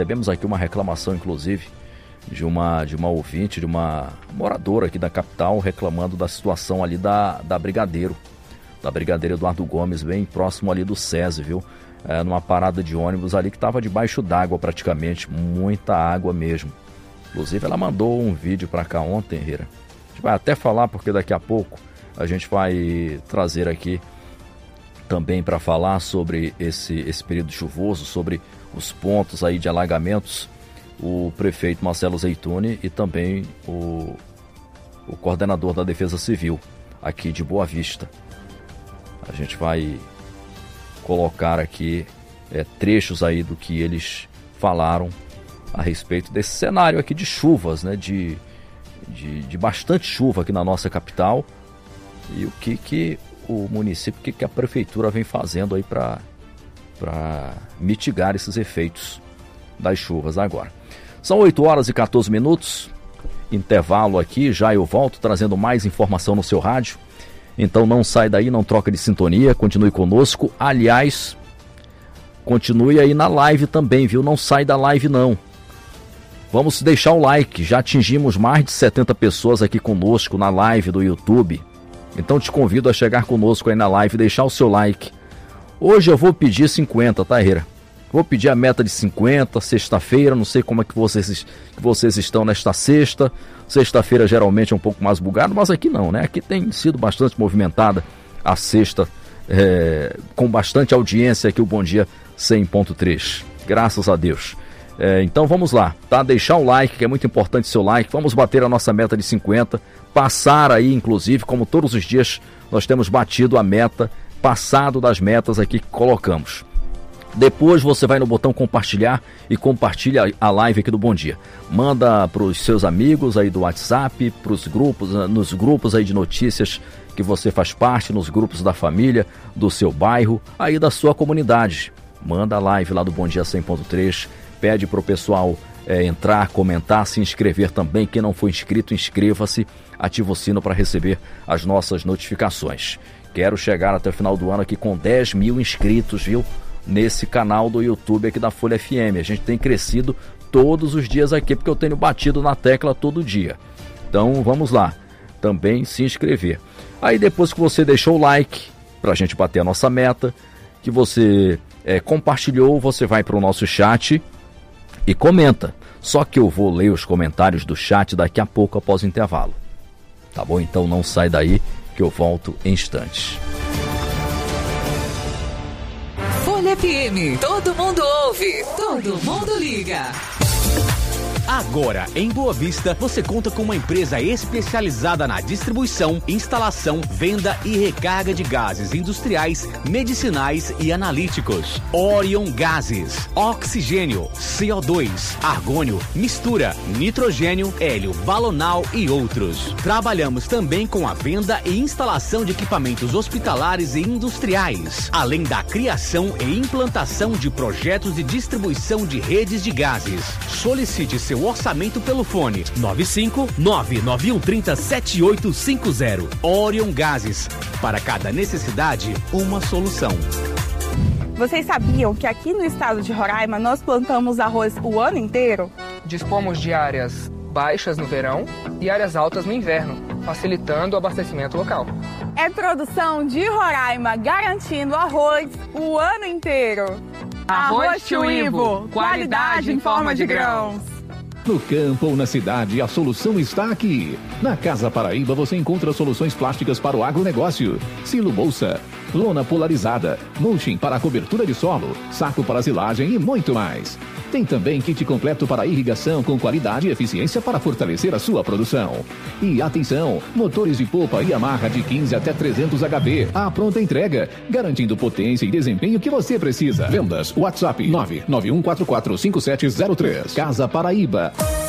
Recebemos aqui uma reclamação, inclusive, de uma ouvinte, de uma moradora aqui da capital, reclamando da situação ali da Brigadeiro Eduardo Gomes, bem próximo ali do SESI, viu? Numa parada de ônibus ali que estava debaixo d'água praticamente, muita água mesmo. Inclusive ela mandou um vídeo para cá ontem, Rira. A gente vai até falar porque daqui a pouco a gente vai trazer aqui também para falar sobre esse período chuvoso, sobre os pontos aí de alagamentos, o prefeito Marcelo Zeituni e também o coordenador da Defesa Civil aqui de Boa Vista. A gente vai colocar aqui trechos aí do que eles falaram a respeito desse cenário aqui de chuvas, né? De bastante chuva aqui na nossa capital e o que o município, o que a prefeitura vem fazendo aí para mitigar esses efeitos das chuvas agora. São 8h14, intervalo aqui, já eu volto trazendo mais informação no seu rádio. Então não sai daí, não troca de sintonia, continue conosco. Aliás, continue aí na live também, viu? Não sai da live não. Vamos deixar o like, já atingimos mais de 70 pessoas aqui conosco na live do YouTube. Então te convido a chegar conosco aí na live e deixar o seu like. Hoje eu vou pedir 50, tá, Herrera? Vou pedir a meta de 50, sexta-feira, não sei como é que vocês estão nesta sexta. Sexta-feira geralmente é um pouco mais bugado, mas aqui não, né? Aqui tem sido bastante movimentada a sexta, com bastante audiência aqui o Bom Dia 100.3. Graças a Deus. Então vamos lá, tá? Deixar o like, que é muito importante seu like. Vamos bater a nossa meta de 50. Passar aí, inclusive, como todos os dias, nós temos batido a meta, passado das metas aqui que colocamos. Depois você vai no botão compartilhar e compartilha a live aqui do Bom Dia. Manda para os seus amigos aí do WhatsApp, pros grupos, nos grupos aí de notícias que você faz parte, nos grupos da família, do seu bairro, aí da sua comunidade. Manda a live lá do Bom Dia 100.3, pede para o pessoal entrar, comentar, se inscrever também. Quem não for inscrito, inscreva-se, ativa o sino para receber as nossas notificações. Quero chegar até o final do ano aqui com 10 mil inscritos, viu? Nesse canal do YouTube aqui da Folha FM. A gente tem crescido todos os dias aqui, porque eu tenho batido na tecla todo dia. Então vamos lá, também se inscrever. Aí depois que você deixou o like, pra gente bater a nossa meta, que você compartilhou, você vai para o nosso chat e comenta. Só que eu vou ler os comentários do chat daqui a pouco após o intervalo. Tá bom? Então não sai daí que eu volto em instantes. Folha FM, todo mundo ouve, todo mundo liga. Agora, em Boa Vista, você conta com uma empresa especializada na distribuição, instalação, venda e recarga de gases industriais, medicinais e analíticos. Orion Gases, oxigênio, CO2, argônio, mistura, nitrogênio, hélio, balonal e outros. Trabalhamos também com a venda e instalação de equipamentos hospitalares e industriais, além da criação e implantação de projetos de distribuição de redes de gases. Solicite seu orçamento pelo fone 95991307850. Orion Gases. Para cada necessidade, uma solução. Vocês sabiam que aqui no estado de Roraima nós plantamos arroz o ano inteiro? Dispomos de áreas baixas no verão e áreas altas no inverno, facilitando o abastecimento local. É produção de Roraima, garantindo arroz o ano inteiro. Arroz Tio Ivo, qualidade em forma de grãos. No campo ou na cidade, a solução está aqui. Na Casa Paraíba você encontra soluções plásticas para o agronegócio. Silo bolsa, lona polarizada, mulching para a cobertura de solo, saco para silagem e muito mais. Tem também kit completo para irrigação com qualidade e eficiência para fortalecer a sua produção. E atenção, motores de polpa e amarra de 15 até 300 HP. A pronta entrega, garantindo potência e desempenho que você precisa. Vendas, WhatsApp 991445703. Casa Paraíba.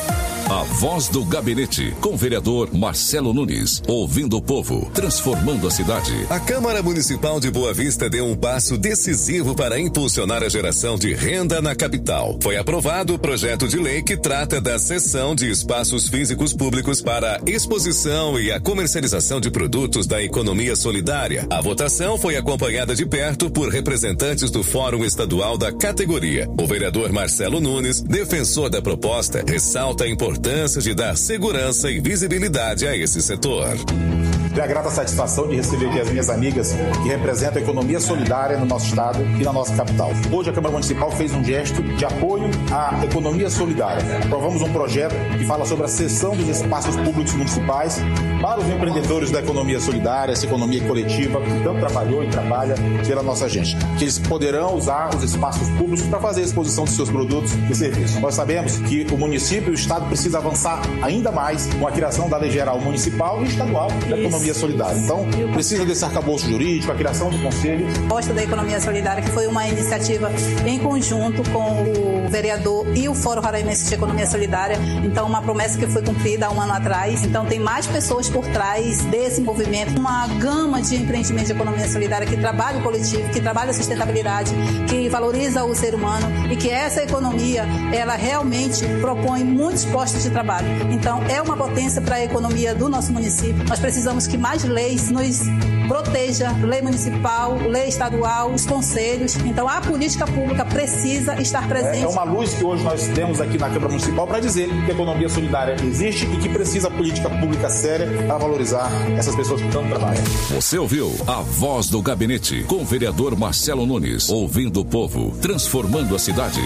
A Voz do Gabinete, com o vereador Marcelo Nunes. Ouvindo o povo, transformando a cidade. A Câmara Municipal de Boa Vista deu um passo decisivo para impulsionar a geração de renda na capital. Foi aprovado o projeto de lei que trata da cessão de espaços físicos públicos para exposição e a comercialização de produtos da economia solidária. A votação foi acompanhada de perto por representantes do Fórum Estadual da categoria. O vereador Marcelo Nunes, defensor da proposta, ressalta a importância de dar segurança e visibilidade a esse setor. Tenho a grata satisfação de receber aqui as minhas amigas que representam a economia solidária no nosso estado e na nossa capital. Hoje a Câmara Municipal fez um gesto de apoio à economia solidária. Aprovamos um projeto que fala sobre a cessão dos espaços públicos municipais para os empreendedores da economia solidária, essa economia coletiva que tanto trabalhou e trabalha pela nossa gente. Que eles poderão usar os espaços públicos para fazer a exposição de seus produtos e serviços. Nós sabemos que o município e o estado precisam avançar ainda mais com a criação da Lei Geral Municipal e Estadual da Economia Solidária. Então, precisa desse arcabouço jurídico, a criação do conselho. A proposta da Economia Solidária, que foi uma iniciativa em conjunto com o vereador e o Fórum Roraimense de Economia Solidária. Então, uma promessa que foi cumprida há um ano atrás. Então, tem mais pessoas por trás desse movimento. Uma gama de empreendimentos de economia solidária que trabalha o coletivo, que trabalha a sustentabilidade, que valoriza o ser humano e que essa economia, ela realmente propõe muitos postos de trabalho. Então, é uma potência para a economia do nosso município. Nós precisamos que mais leis nos proteja, lei municipal, lei estadual, os conselhos. Então, a política pública precisa estar presente. É uma luz que hoje nós temos aqui na Câmara Municipal para dizer que a economia solidária existe e que precisa política pública séria para valorizar essas pessoas que tanto trabalham. Você ouviu a Voz do Gabinete, com o vereador Marcelo Nunes. Ouvindo o povo, transformando a cidade.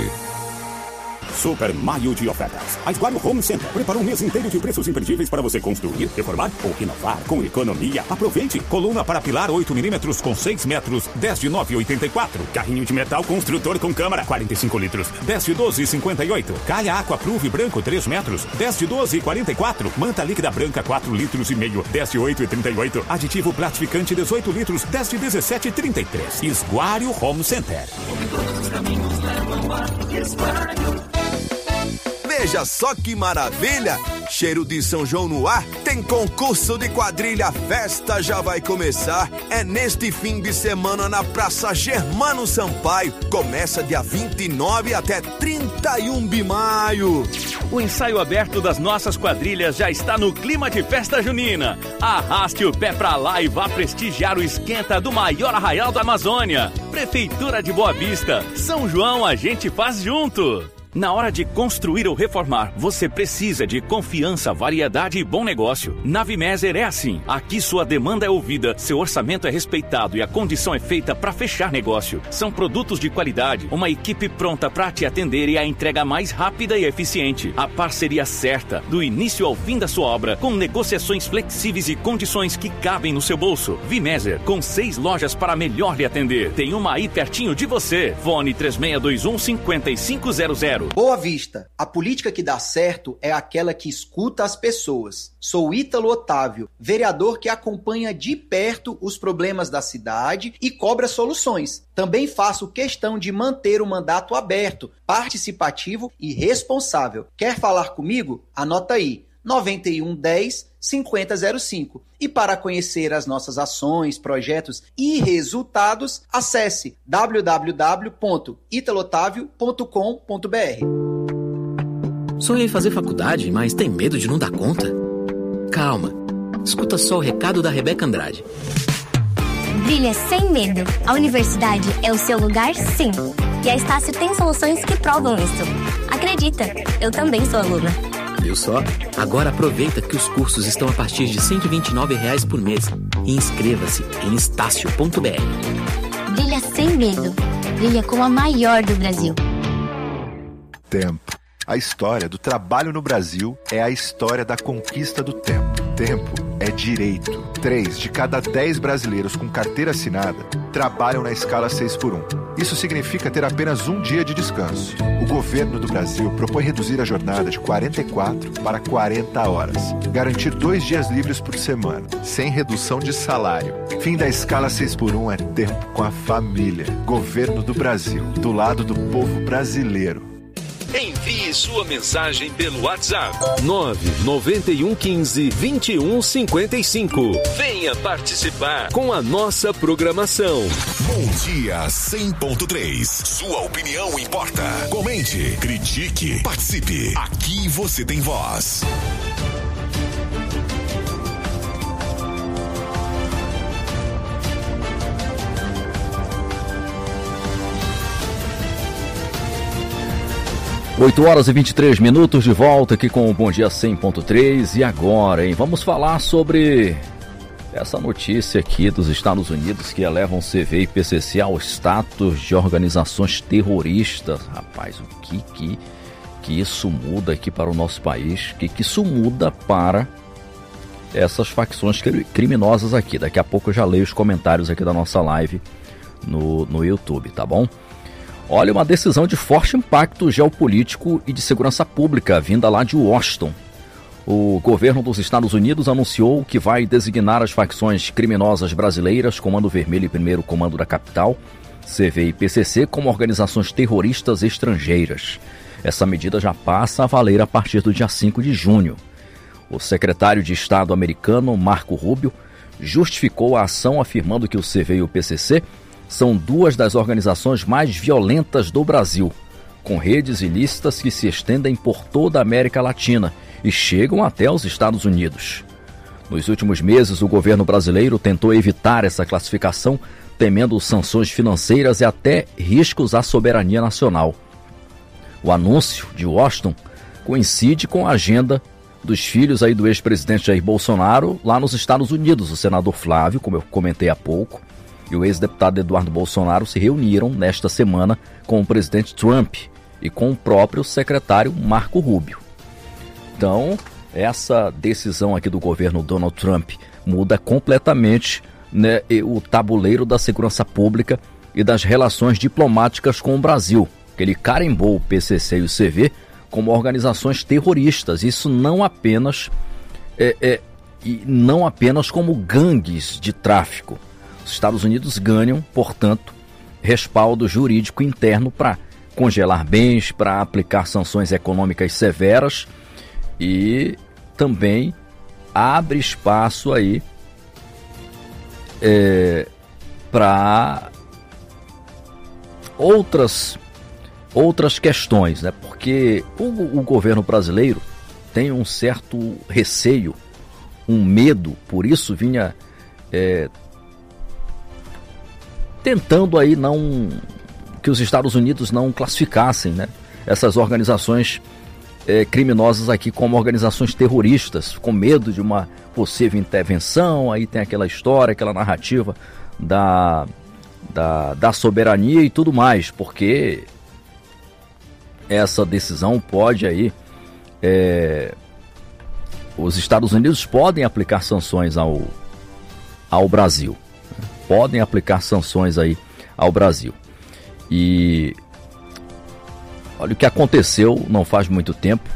Super Maio de ofertas. A Esguario Home Center preparou um mês inteiro de preços imperdíveis para você construir, reformar ou renovar com economia. Aproveite! Coluna para pilar 8 mm com 6 metros, 10 de 9,84. Carrinho de metal construtor com câmara, 45 litros, 10 de 12,58. Calha Aqua Pruve branco, 3 metros, 10 de 12,44. Manta líquida branca, 4 litros e meio, 10 de 8,38. Aditivo platificante, 18 litros, 10 de 17,33. Esguario Home Center. Todos os caminhos levam a Esguario. Veja só que maravilha! Cheiro de São João no ar, tem concurso de quadrilha, a festa já vai começar. É neste fim de semana na Praça Germano Sampaio. Começa dia 29 até 31 de maio. O ensaio aberto das nossas quadrilhas já está no clima de festa junina. Arraste o pé pra lá e vá prestigiar o esquenta do maior arraial da Amazônia. Prefeitura de Boa Vista. São João a gente faz junto. Na hora de construir ou reformar, você precisa de confiança, variedade e bom negócio. Na Vimeser é assim. Aqui sua demanda é ouvida, seu orçamento é respeitado e a condição é feita para fechar negócio. São produtos de qualidade, uma equipe pronta para te atender e a entrega mais rápida e eficiente. A parceria certa, do início ao fim da sua obra, com negociações flexíveis e condições que cabem no seu bolso. Vimeser, com 6 lojas para melhor lhe atender. Tem uma aí pertinho de você. Fone 3621-5500. Boa Vista, a política que dá certo é aquela que escuta as pessoas. Sou Ítalo Otávio, vereador que acompanha de perto os problemas da cidade e cobra soluções. Também faço questão de manter o mandato aberto, participativo e responsável. Quer falar comigo? Anota aí, 9110-5005. E para conhecer as nossas ações, projetos e resultados, acesse www.italotavio.com.br. Sonha em fazer faculdade, mas tem medo de não dar conta? Calma, escuta só o recado da Rebeca Andrade. Brilha sem medo. A universidade é o seu lugar, sim. E a Estácio tem soluções que provam isso. Acredita, eu também sou aluna. Viu só? Agora aproveita que os cursos estão a partir de R$ 129,00 por mês. E inscreva-se em estácio.br. Brilha sem medo. Brilha com a maior do Brasil. Tempo. A história do trabalho no Brasil é a história da conquista do tempo. Tempo é direito. 3 de cada 10 brasileiros com carteira assinada trabalham na escala 6x1. Isso significa ter apenas um dia de descanso. O governo do Brasil propõe reduzir a jornada de 44 para 40 horas. Garantir 2 dias livres por semana, sem redução de salário. Fim da escala 6x1 é tempo com a família. Governo do Brasil, do lado do povo brasileiro. Envie sua mensagem pelo WhatsApp 99115-2155. Venha participar com a nossa programação. Bom dia 100.3. Sua opinião importa. Comente, critique, participe. Aqui você tem voz. Oito horas e 23 minutos de volta aqui com o Bom Dia 100.3. E agora, hein? Vamos falar sobre essa notícia aqui dos Estados Unidos que elevam CV e PCC ao status de organizações terroristas. Rapaz, o que isso muda aqui para o nosso país? O que isso muda para essas facções criminosas aqui? Daqui a pouco eu já leio os comentários aqui da nossa live no YouTube, tá bom? Olha, uma decisão de forte impacto geopolítico e de segurança pública vinda lá de Washington. O governo dos Estados Unidos anunciou que vai designar as facções criminosas brasileiras, Comando Vermelho e Primeiro Comando da Capital, CV e PCC, como organizações terroristas estrangeiras. Essa medida já passa a valer a partir do dia 5 de junho. O secretário de Estado americano, Marco Rubio, justificou a ação afirmando que o CV e o PCC são duas das organizações mais violentas do Brasil, com redes ilícitas que se estendem por toda a América Latina e chegam até os Estados Unidos. Nos últimos meses, o governo brasileiro tentou evitar essa classificação, temendo sanções financeiras e até riscos à soberania nacional. O anúncio de Washington coincide com a agenda dos filhos aí do ex-presidente Jair Bolsonaro lá nos Estados Unidos. O senador Flávio, como eu comentei há pouco, e o ex-deputado Eduardo Bolsonaro se reuniram nesta semana com o presidente Trump e com o próprio secretário Marco Rubio. Então, essa decisão aqui do governo Donald Trump muda completamente, né, o tabuleiro da segurança pública e das relações diplomáticas com o Brasil. Ele carimbou o PCC e o CV como organizações terroristas. Isso não apenas como gangues de tráfico. Os Estados Unidos ganham, portanto, respaldo jurídico interno para congelar bens, para aplicar sanções econômicas severas e também abre espaço aí para outras questões, né? Porque o governo brasileiro tem um certo receio, um medo, por isso vinha tentando aí que os Estados Unidos não classificassem, né, essas organizações criminosas aqui como organizações terroristas, com medo de uma possível intervenção. Aí tem aquela história, aquela narrativa da soberania e tudo mais, porque essa decisão pode aí os Estados Unidos podem aplicar sanções ao Brasil. Podem aplicar sanções aí ao Brasil. E olha o que aconteceu não faz muito tempo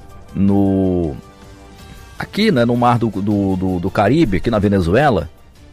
aqui, né, no Mar do Caribe, aqui na Venezuela,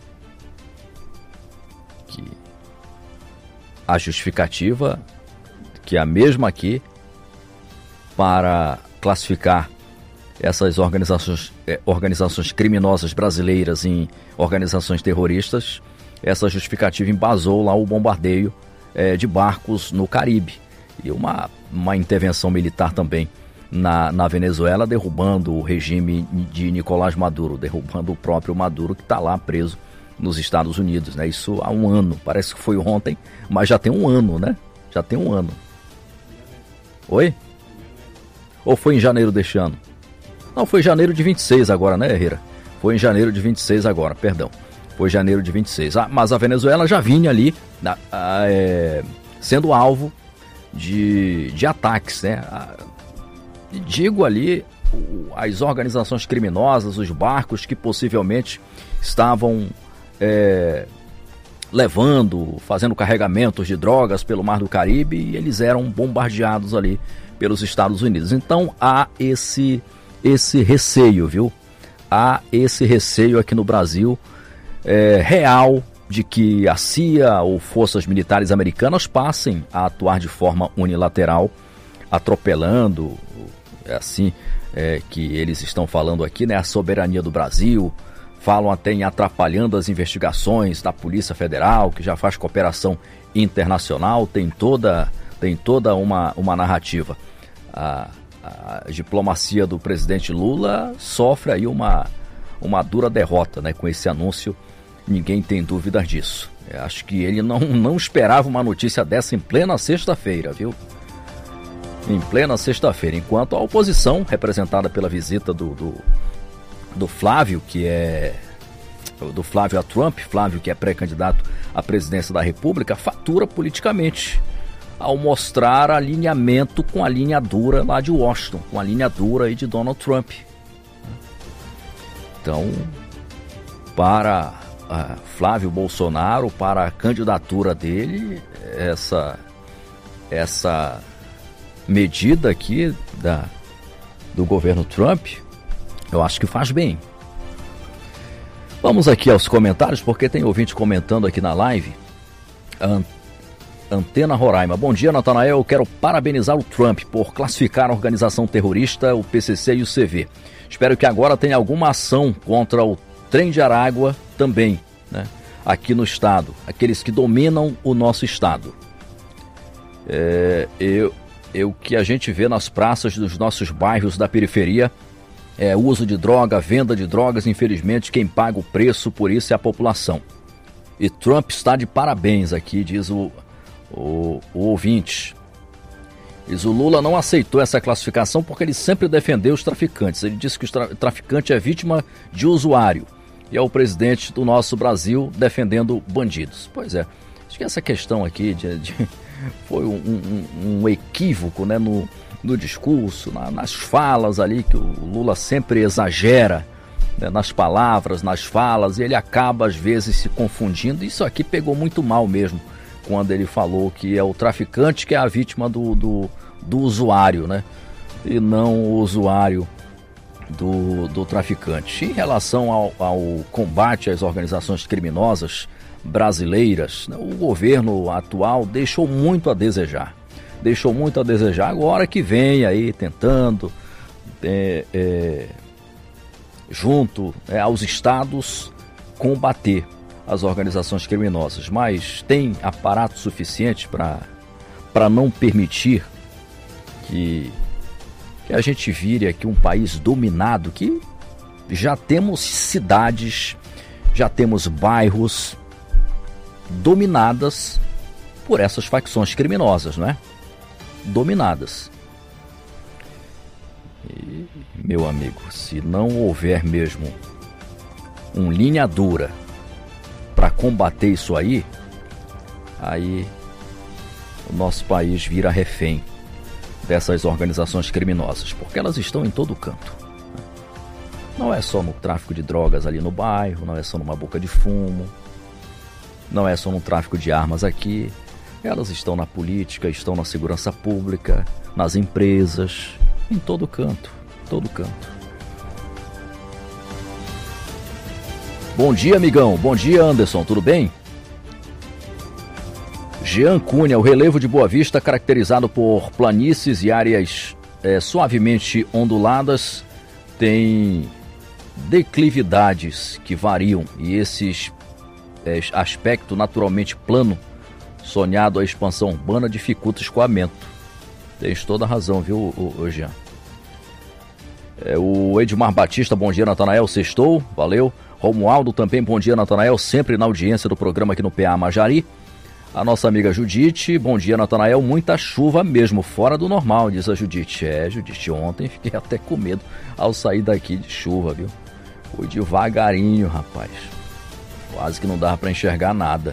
que a justificativa que é a mesma aqui para classificar essas organizações criminosas brasileiras em organizações terroristas. Essa justificativa embasou lá o bombardeio de barcos no Caribe e uma intervenção militar também na Venezuela, derrubando o regime de Nicolás Maduro, derrubando o próprio Maduro, que está lá preso nos Estados Unidos, né? Isso há um ano, parece que foi ontem, mas já tem um ano, né? Já tem um ano. Oi? Ou foi em janeiro deste ano? Não, foi em janeiro de 26 agora, né, Herrera? Foi em janeiro de 26 agora, perdão. Foi janeiro de 26. Mas a Venezuela já vinha ali sendo alvo de ataques, né? Digo ali, as organizações criminosas, os barcos que possivelmente estavam fazendo carregamentos de drogas pelo Mar do Caribe, e eles eram bombardeados ali pelos Estados Unidos. Então há esse receio, viu? Há esse receio aqui no Brasil real de que a CIA ou forças militares americanas passem a atuar de forma unilateral atropelando, que eles estão falando aqui, né, a soberania do Brasil. Falam até em atrapalhando as investigações da Polícia Federal, que já faz cooperação internacional. Tem toda uma narrativa. A diplomacia do presidente Lula sofre aí uma dura derrota, né, com esse anúncio. Ninguém tem dúvidas disso. Eu acho que ele não esperava uma notícia dessa em plena sexta-feira, viu? Em plena sexta-feira, enquanto a oposição, representada pela visita do Flávio, do Flávio a Trump, Flávio que é pré-candidato à presidência da República, fatura politicamente ao mostrar alinhamento com a linha dura lá de Washington, com a linha dura aí de Donald Trump. Então, para Flávio Bolsonaro, para a candidatura dele, essa medida aqui do governo Trump, eu acho que faz bem. Vamos aqui aos comentários, porque tem ouvinte comentando aqui na live. Antena Roraima. Bom dia, Natanael. Eu quero parabenizar o Trump por classificar a organização terrorista, o PCC e o CV. Espero que agora tenha alguma ação contra o Trem de Aragua também, né, aqui no estado. Aqueles que dominam o nosso estado. O que a gente vê nas praças dos nossos bairros da periferia é uso de droga, venda de drogas. Infelizmente, quem paga o preço por isso é a população. E Trump está de parabéns aqui, diz o ouvinte. Diz: o Lula não aceitou essa classificação porque ele sempre defendeu os traficantes. Ele disse que o traficante é vítima de usuário. E é o presidente do nosso Brasil defendendo bandidos. Pois é, acho que essa questão aqui foi um equívoco, né, no discurso, nas falas ali, que o Lula sempre exagera, né, nas palavras, nas falas, e ele acaba às vezes se confundindo. Isso aqui pegou muito mal mesmo, quando ele falou que é o traficante que é a vítima do usuário, né, e não o usuário do traficante. Em relação ao combate às organizações criminosas brasileiras, né, o governo atual deixou muito a desejar. Agora que vem aí tentando, junto aos estados, combater as organizações criminosas, mas tem aparato suficiente para não permitir que a gente vire aqui um país dominado, que já temos cidades, já temos bairros dominadas por essas facções criminosas, não é? Dominadas. E, meu amigo, se não houver mesmo uma linha dura para combater isso aí o nosso país vira refém dessas organizações criminosas, porque elas estão em todo canto. Não é só no tráfico de drogas ali no bairro, não é só numa boca de fumo, não é só no tráfico de armas aqui. Elas estão na política, estão na segurança pública, nas empresas, em todo canto, todo canto. Bom dia, amigão. Bom dia, Anderson. Tudo bem? Jean Cunha, o relevo de Boa Vista, caracterizado por planícies e áreas suavemente onduladas, tem declividades que variam, e esse aspecto naturalmente plano, sonhado a expansão urbana, dificulta o escoamento. Tens toda a razão, viu, Jean? O Edmar Batista, bom dia, Natanael, sextou, valeu. Romualdo também, bom dia, Natanael, sempre na audiência do programa aqui no PA Majari. A nossa amiga Judite, bom dia, Natanael, muita chuva mesmo, fora do normal, diz a Judite. Judite, ontem fiquei até com medo ao sair daqui de chuva, viu? Foi devagarinho, rapaz. Quase que não dava para enxergar nada.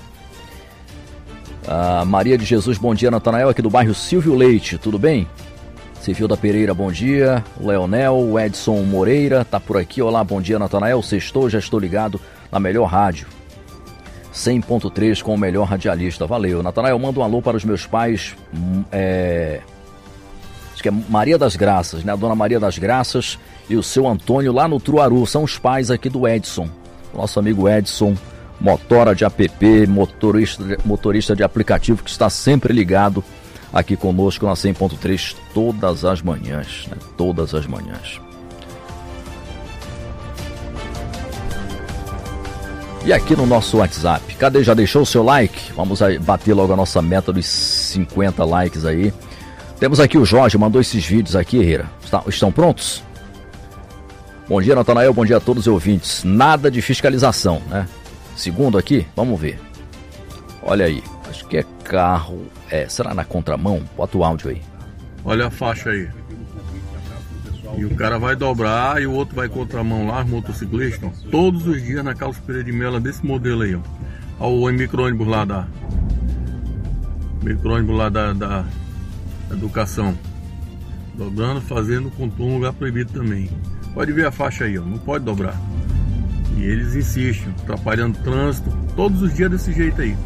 Maria de Jesus, bom dia, Natanael, aqui do bairro Silvio Leite, tudo bem? Civilda Pereira, bom dia. O Leonel, o Edson Moreira, tá por aqui. Olá, bom dia, Natanael. Sextou, já estou ligado na melhor rádio. 100.3 com o melhor radialista. Valeu. Natanael, manda um alô para os meus pais. Acho que é Maria das Graças, né? A dona Maria das Graças e o seu Antônio lá no Truaru. São os pais aqui do Edson. Nosso amigo Edson, motora de app, motorista de aplicativo, que está sempre ligado aqui conosco na 100.3 todas as manhãs, né? Todas as manhãs. E aqui no nosso WhatsApp, cadê? Já deixou o seu like? Vamos aí bater logo a nossa meta dos 50 likes aí. Temos aqui o Jorge, mandou esses vídeos aqui, Herrera. Estão prontos? Bom dia, Natanael, bom dia a todos os ouvintes. Nada de fiscalização, né? Segundo aqui, vamos ver. Olha aí, acho que é carro... será na contramão? Bota o áudio aí. Olha a faixa aí. E o cara vai dobrar e o outro vai contramão lá, os motociclistas, todos os dias na Carlos Pereira de Melo, desse modelo aí, ó. Olha o micro-ônibus lá da... da educação. Dobrando, fazendo contorno, lugar proibido também. Pode ver a faixa aí, ó. Não pode dobrar. E eles insistem, atrapalhando o trânsito, todos os dias desse jeito aí.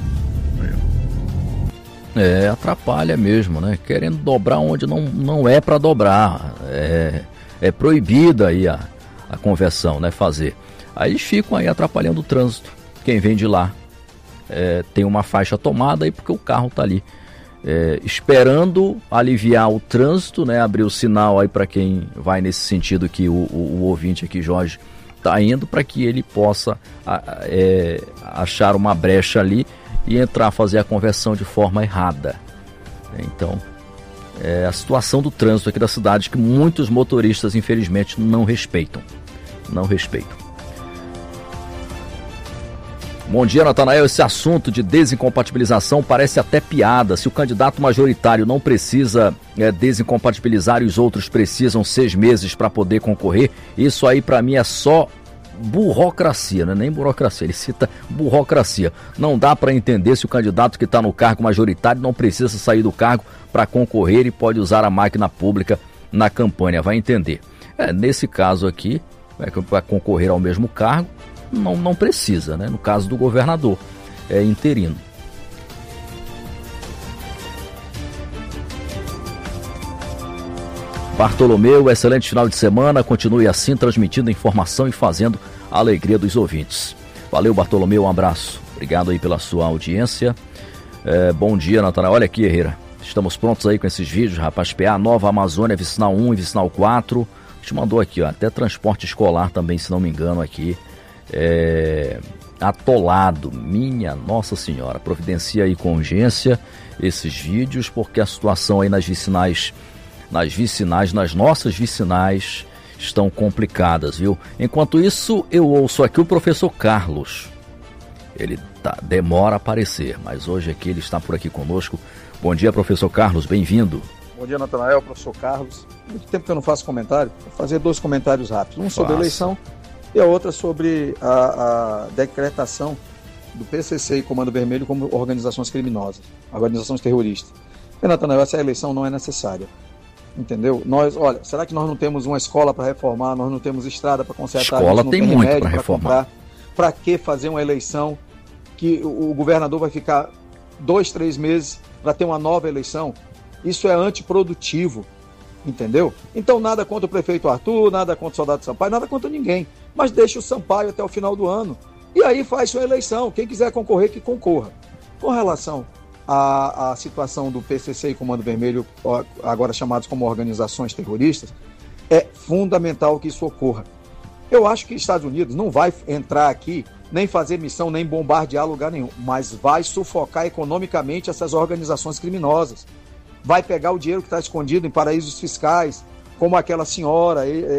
Atrapalha mesmo, né? Querendo dobrar onde não é para dobrar. É proibida aí a conversão, né? Fazer. Aí eles ficam aí atrapalhando o trânsito. Quem vem de lá tem uma faixa tomada aí porque o carro tá ali esperando aliviar o trânsito, né? Abrir o sinal aí para quem vai nesse sentido que o ouvinte aqui, Jorge, tá indo, para que ele possa achar uma brecha ali e entrar a fazer a conversão de forma errada. Então, a situação do trânsito aqui da cidade que muitos motoristas, infelizmente, não respeitam. Não respeitam. Bom dia, Natanael. Esse assunto de desincompatibilização parece até piada. Se o candidato majoritário não precisa desincompatibilizar e os outros precisam 6 meses para poder concorrer, isso aí para mim é só burocracia, né? Nem burocracia, ele cita burocracia. Não dá para entender se o candidato que está no cargo majoritário não precisa sair do cargo para concorrer e pode usar a máquina pública na campanha, vai entender. Nesse caso aqui, para concorrer ao mesmo cargo, não precisa, né? No caso do governador, é interino. Bartolomeu, excelente final de semana, continue assim transmitindo informação e fazendo a alegria dos ouvintes. Valeu, Bartolomeu, um abraço, obrigado aí pela sua audiência. Bom dia, Natanael. Olha aqui, Herrera, estamos prontos aí com esses vídeos, rapaz. PA Nova Amazônia, Vicinal 1 e Vicinal 4, a gente mandou aqui, ó, até transporte escolar também, se não me engano aqui, atolado, minha Nossa Senhora, providencia aí com urgência esses vídeos, porque a situação aí nas nossas vicinais estão complicadas, viu? Enquanto isso, eu ouço aqui o professor Carlos. Ele demora a aparecer, mas hoje aqui ele está por aqui conosco. Bom dia, professor Carlos, bem-vindo. Bom dia, Natanael, professor Carlos. Muito tempo que eu não faço comentário, vou fazer 2 comentários rápidos. Um sobre a eleição e a outra sobre a decretação do PCC e Comando Vermelho como organizações criminosas, organizações terroristas. E, Natanael, essa eleição não é necessária. Entendeu? Olha, será que nós não temos uma escola para reformar? Nós não temos estrada para consertar? Escola tem muito para reformar. Para que fazer uma eleição que o governador vai ficar 2, 3 meses para ter uma nova eleição? Isso é antiprodutivo, entendeu? Então nada contra o prefeito Arthur, nada contra o soldado Sampaio, nada contra ninguém. Mas deixa o Sampaio até o final do ano. E aí faz sua eleição. Quem quiser concorrer, que concorra. Com relação a situação do PCC e Comando Vermelho, agora chamados como organizações terroristas, é fundamental que isso ocorra. Eu acho que os Estados Unidos não vai entrar aqui, nem fazer missão, nem bombardear lugar nenhum, mas vai sufocar economicamente essas organizações criminosas. Vai pegar o dinheiro que está escondido em paraísos fiscais, como aquela senhora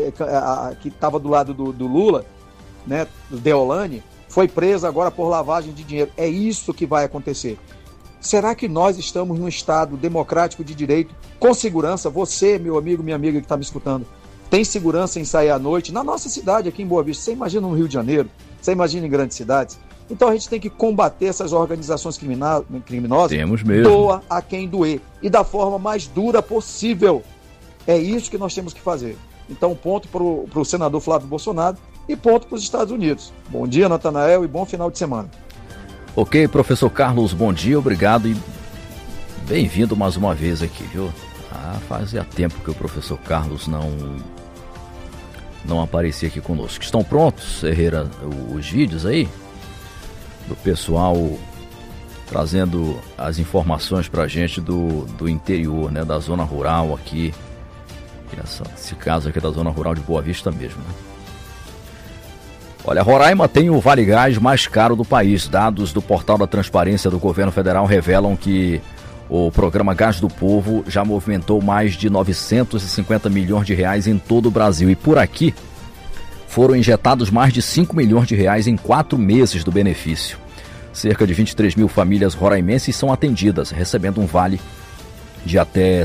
que estava do lado do Lula, né, Deolane, foi presa agora por lavagem de dinheiro. É isso que vai acontecer. Será que nós estamos num Estado democrático de direito, com segurança? Você, meu amigo, minha amiga que está me escutando, tem segurança em sair à noite? Na nossa cidade, aqui em Boa Vista, você imagina no Rio de Janeiro, você imagina em grandes cidades? Então a gente tem que combater essas organizações criminosas, temos mesmo. Doa a quem doer, e da forma mais dura possível. É isso que nós temos que fazer. Então, ponto para o senador Flávio Bolsonaro e ponto para os Estados Unidos. Bom dia, Natanael, e bom final de semana. Ok, professor Carlos, bom dia, obrigado e bem-vindo mais uma vez aqui, viu? Fazia tempo que o professor Carlos não aparecia aqui conosco. Estão prontos, Herrera, os vídeos aí? Do pessoal trazendo as informações pra gente do interior, né? Da zona rural aqui. Esse caso aqui é da zona rural de Boa Vista mesmo, né? Olha, Roraima tem o Vale Gás mais caro do país. Dados do Portal da Transparência do Governo Federal revelam que o programa Gás do Povo já movimentou mais de 950 milhões de reais em todo o Brasil. E por aqui foram injetados mais de 5 milhões de reais em 4 meses do benefício. Cerca de 23 mil famílias roraimenses são atendidas, recebendo um vale de até R$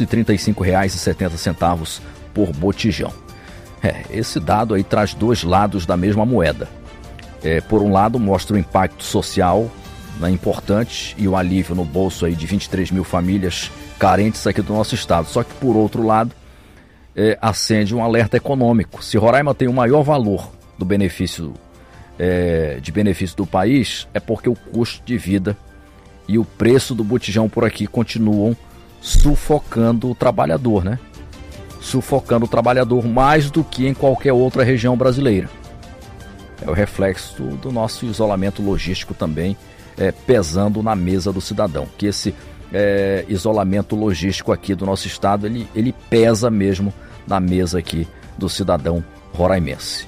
135,70 por botijão. Esse dado aí traz dois lados da mesma moeda. Por um lado, mostra o impacto social, né, importante, e o alívio no bolso aí de 23 mil famílias carentes aqui do nosso estado. Só que, por outro lado, acende um alerta econômico. Se Roraima tem o maior valor do benefício, de benefício do país, é porque o custo de vida e o preço do botijão por aqui continuam sufocando o trabalhador, né? Sufocando o trabalhador mais do que em qualquer outra região brasileira. É o reflexo do nosso isolamento logístico também, pesando na mesa do cidadão. Que esse isolamento logístico aqui do nosso estado, ele pesa mesmo na mesa aqui do cidadão roraimense.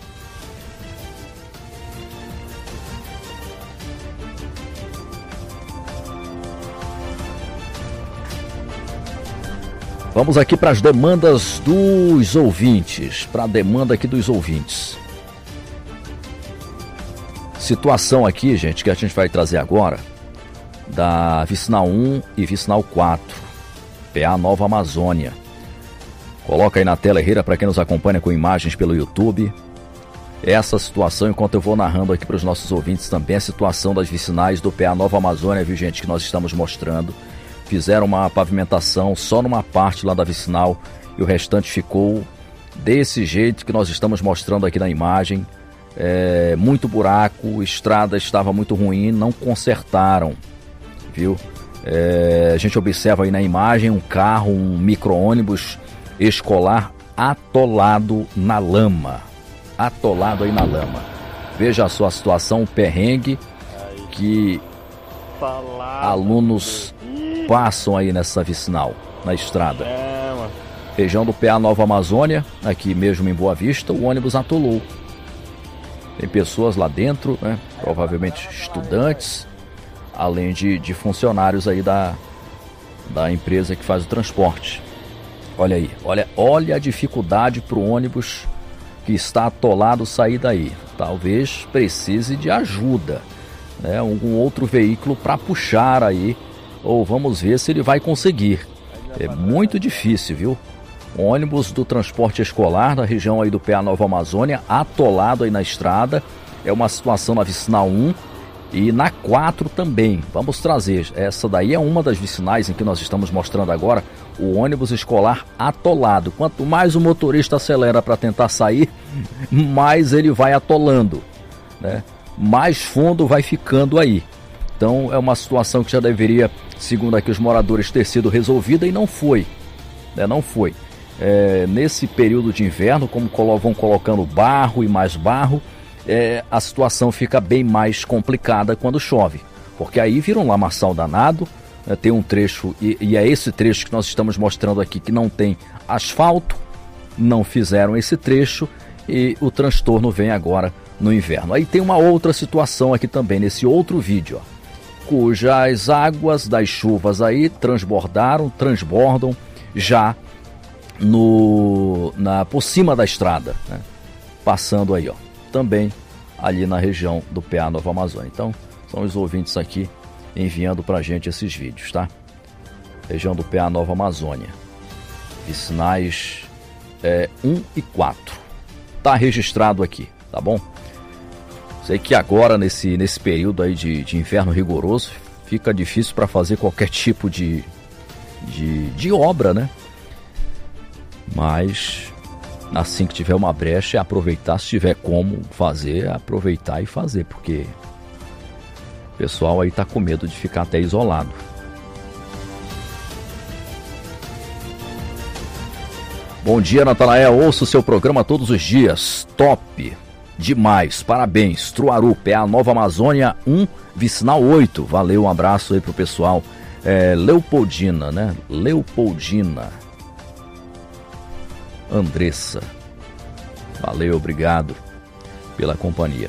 Vamos aqui para as demandas dos ouvintes, para a demanda aqui dos ouvintes. Situação aqui, gente, que a gente vai trazer agora, da Vicinal 1 e Vicinal 4, PA Nova Amazônia. Coloca aí na tela, Herrera, para quem nos acompanha com imagens pelo YouTube. Essa situação, enquanto eu vou narrando aqui para os nossos ouvintes também, a situação das vicinais do PA Nova Amazônia, viu, gente, que nós estamos mostrando. Fizeram uma pavimentação só numa parte lá da vicinal e o restante ficou desse jeito que nós estamos mostrando aqui na imagem. Muito buraco, estrada estava muito ruim, não consertaram, viu? A gente observa aí na imagem um carro, um micro-ônibus escolar atolado na lama. Atolado aí na lama. Veja só a situação, o perrengue que alunos passam aí nessa vicinal, na estrada. Região do PA Nova Amazônia, aqui mesmo em Boa Vista, o ônibus atolou. Tem pessoas lá dentro, né? Provavelmente estudantes, além de funcionários aí da empresa que faz o transporte. Olha aí, olha a dificuldade para o ônibus que está atolado sair daí. Talvez precise de ajuda, né? Algum outro veículo para puxar aí, ou vamos ver se ele vai conseguir. É muito difícil, viu? Ônibus do transporte escolar da região aí do PA Nova Amazônia, atolado aí na estrada. É uma situação na Vicinal 1 e na 4 também. Vamos trazer. Essa daí é uma das vicinais em que nós estamos mostrando agora, o ônibus escolar atolado. Quanto mais o motorista acelera para tentar sair, mais ele vai atolando, né? Mais fundo vai ficando aí. Então é uma situação que já deveria, segundo aqui os moradores, ter sido resolvida e não foi, né? Não foi. Nesse período de inverno, como vão colocando barro e mais barro, a situação fica bem mais complicada quando chove, porque aí vira um lamaçal danado, né? Tem um trecho, e é esse trecho que nós estamos mostrando aqui, que não tem asfalto, não fizeram esse trecho, e o transtorno vem agora no inverno. Aí tem uma outra situação aqui também, nesse outro vídeo, ó, cujas águas das chuvas aí transbordam já por cima da estrada, né? Passando aí, ó, também ali na região do PA Nova Amazônia. Então, são os ouvintes aqui enviando pra gente esses vídeos, tá? Região do PA Nova Amazônia, vicinais 1 e 4. Tá registrado aqui, tá bom? Sei que agora, nesse período aí de inverno rigoroso, fica difícil para fazer qualquer tipo de obra, né? Mas assim que tiver uma brecha, é aproveitar, se tiver como fazer, aproveitar e fazer, porque o pessoal aí tá com medo de ficar até isolado. Bom dia, Natanael, ouço o seu programa todos os dias, top. demais, parabéns. Truaru, PA Nova Amazônia 1, Vicinal 8. Valeu, um abraço aí pro pessoal. Leopoldina, né? Leopoldina. Andressa. Valeu, obrigado pela companhia.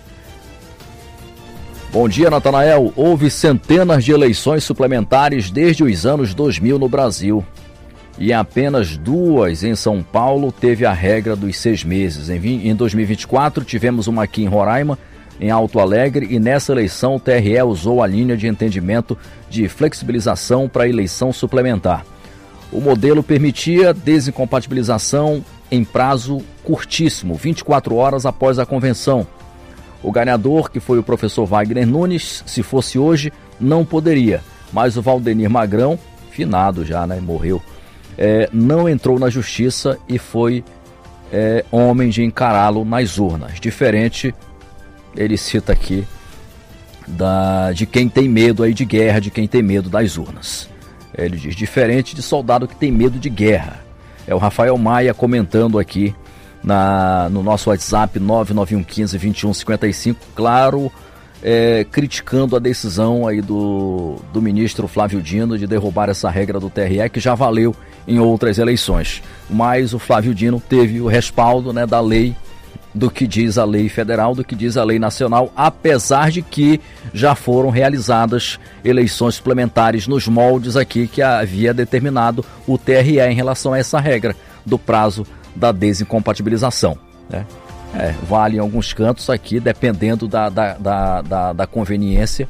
Bom dia, Natanael. Houve centenas de eleições suplementares desde os anos 2000 no Brasil. E apenas 2 em São Paulo teve a regra dos 6 meses. Em 2024 tivemos uma aqui em Roraima, em Alto Alegre, e nessa eleição o TRE usou a linha de entendimento de flexibilização para a eleição suplementar. O modelo permitia desincompatibilização em prazo curtíssimo, 24 horas após a convenção. O ganhador, que foi o professor Wagner Nunes, se fosse hoje, não poderia, mas o Valdenir Magrão, finado já, né, morreu, não entrou na justiça e foi homem de encará-lo nas urnas. Diferente, ele cita aqui, de quem tem medo aí de guerra, de quem tem medo das urnas. Ele diz, diferente de soldado que tem medo de guerra. É o Rafael Maia comentando aqui no nosso WhatsApp 991152155, claro, criticando a decisão aí do ministro Flávio Dino de derrubar essa regra do TRE, que já valeu em outras eleições. Mas o Flávio Dino teve o respaldo, né, da lei, do que diz a lei federal, do que diz a lei nacional, apesar de que já foram realizadas eleições suplementares nos moldes aqui que havia determinado o TRE em relação a essa regra do prazo da desincompatibilização, né? Vale em alguns cantos aqui, dependendo da conveniência,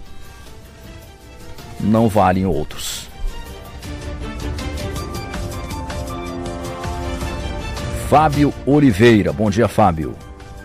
não vale em outros. Fábio Oliveira, bom dia, Fábio.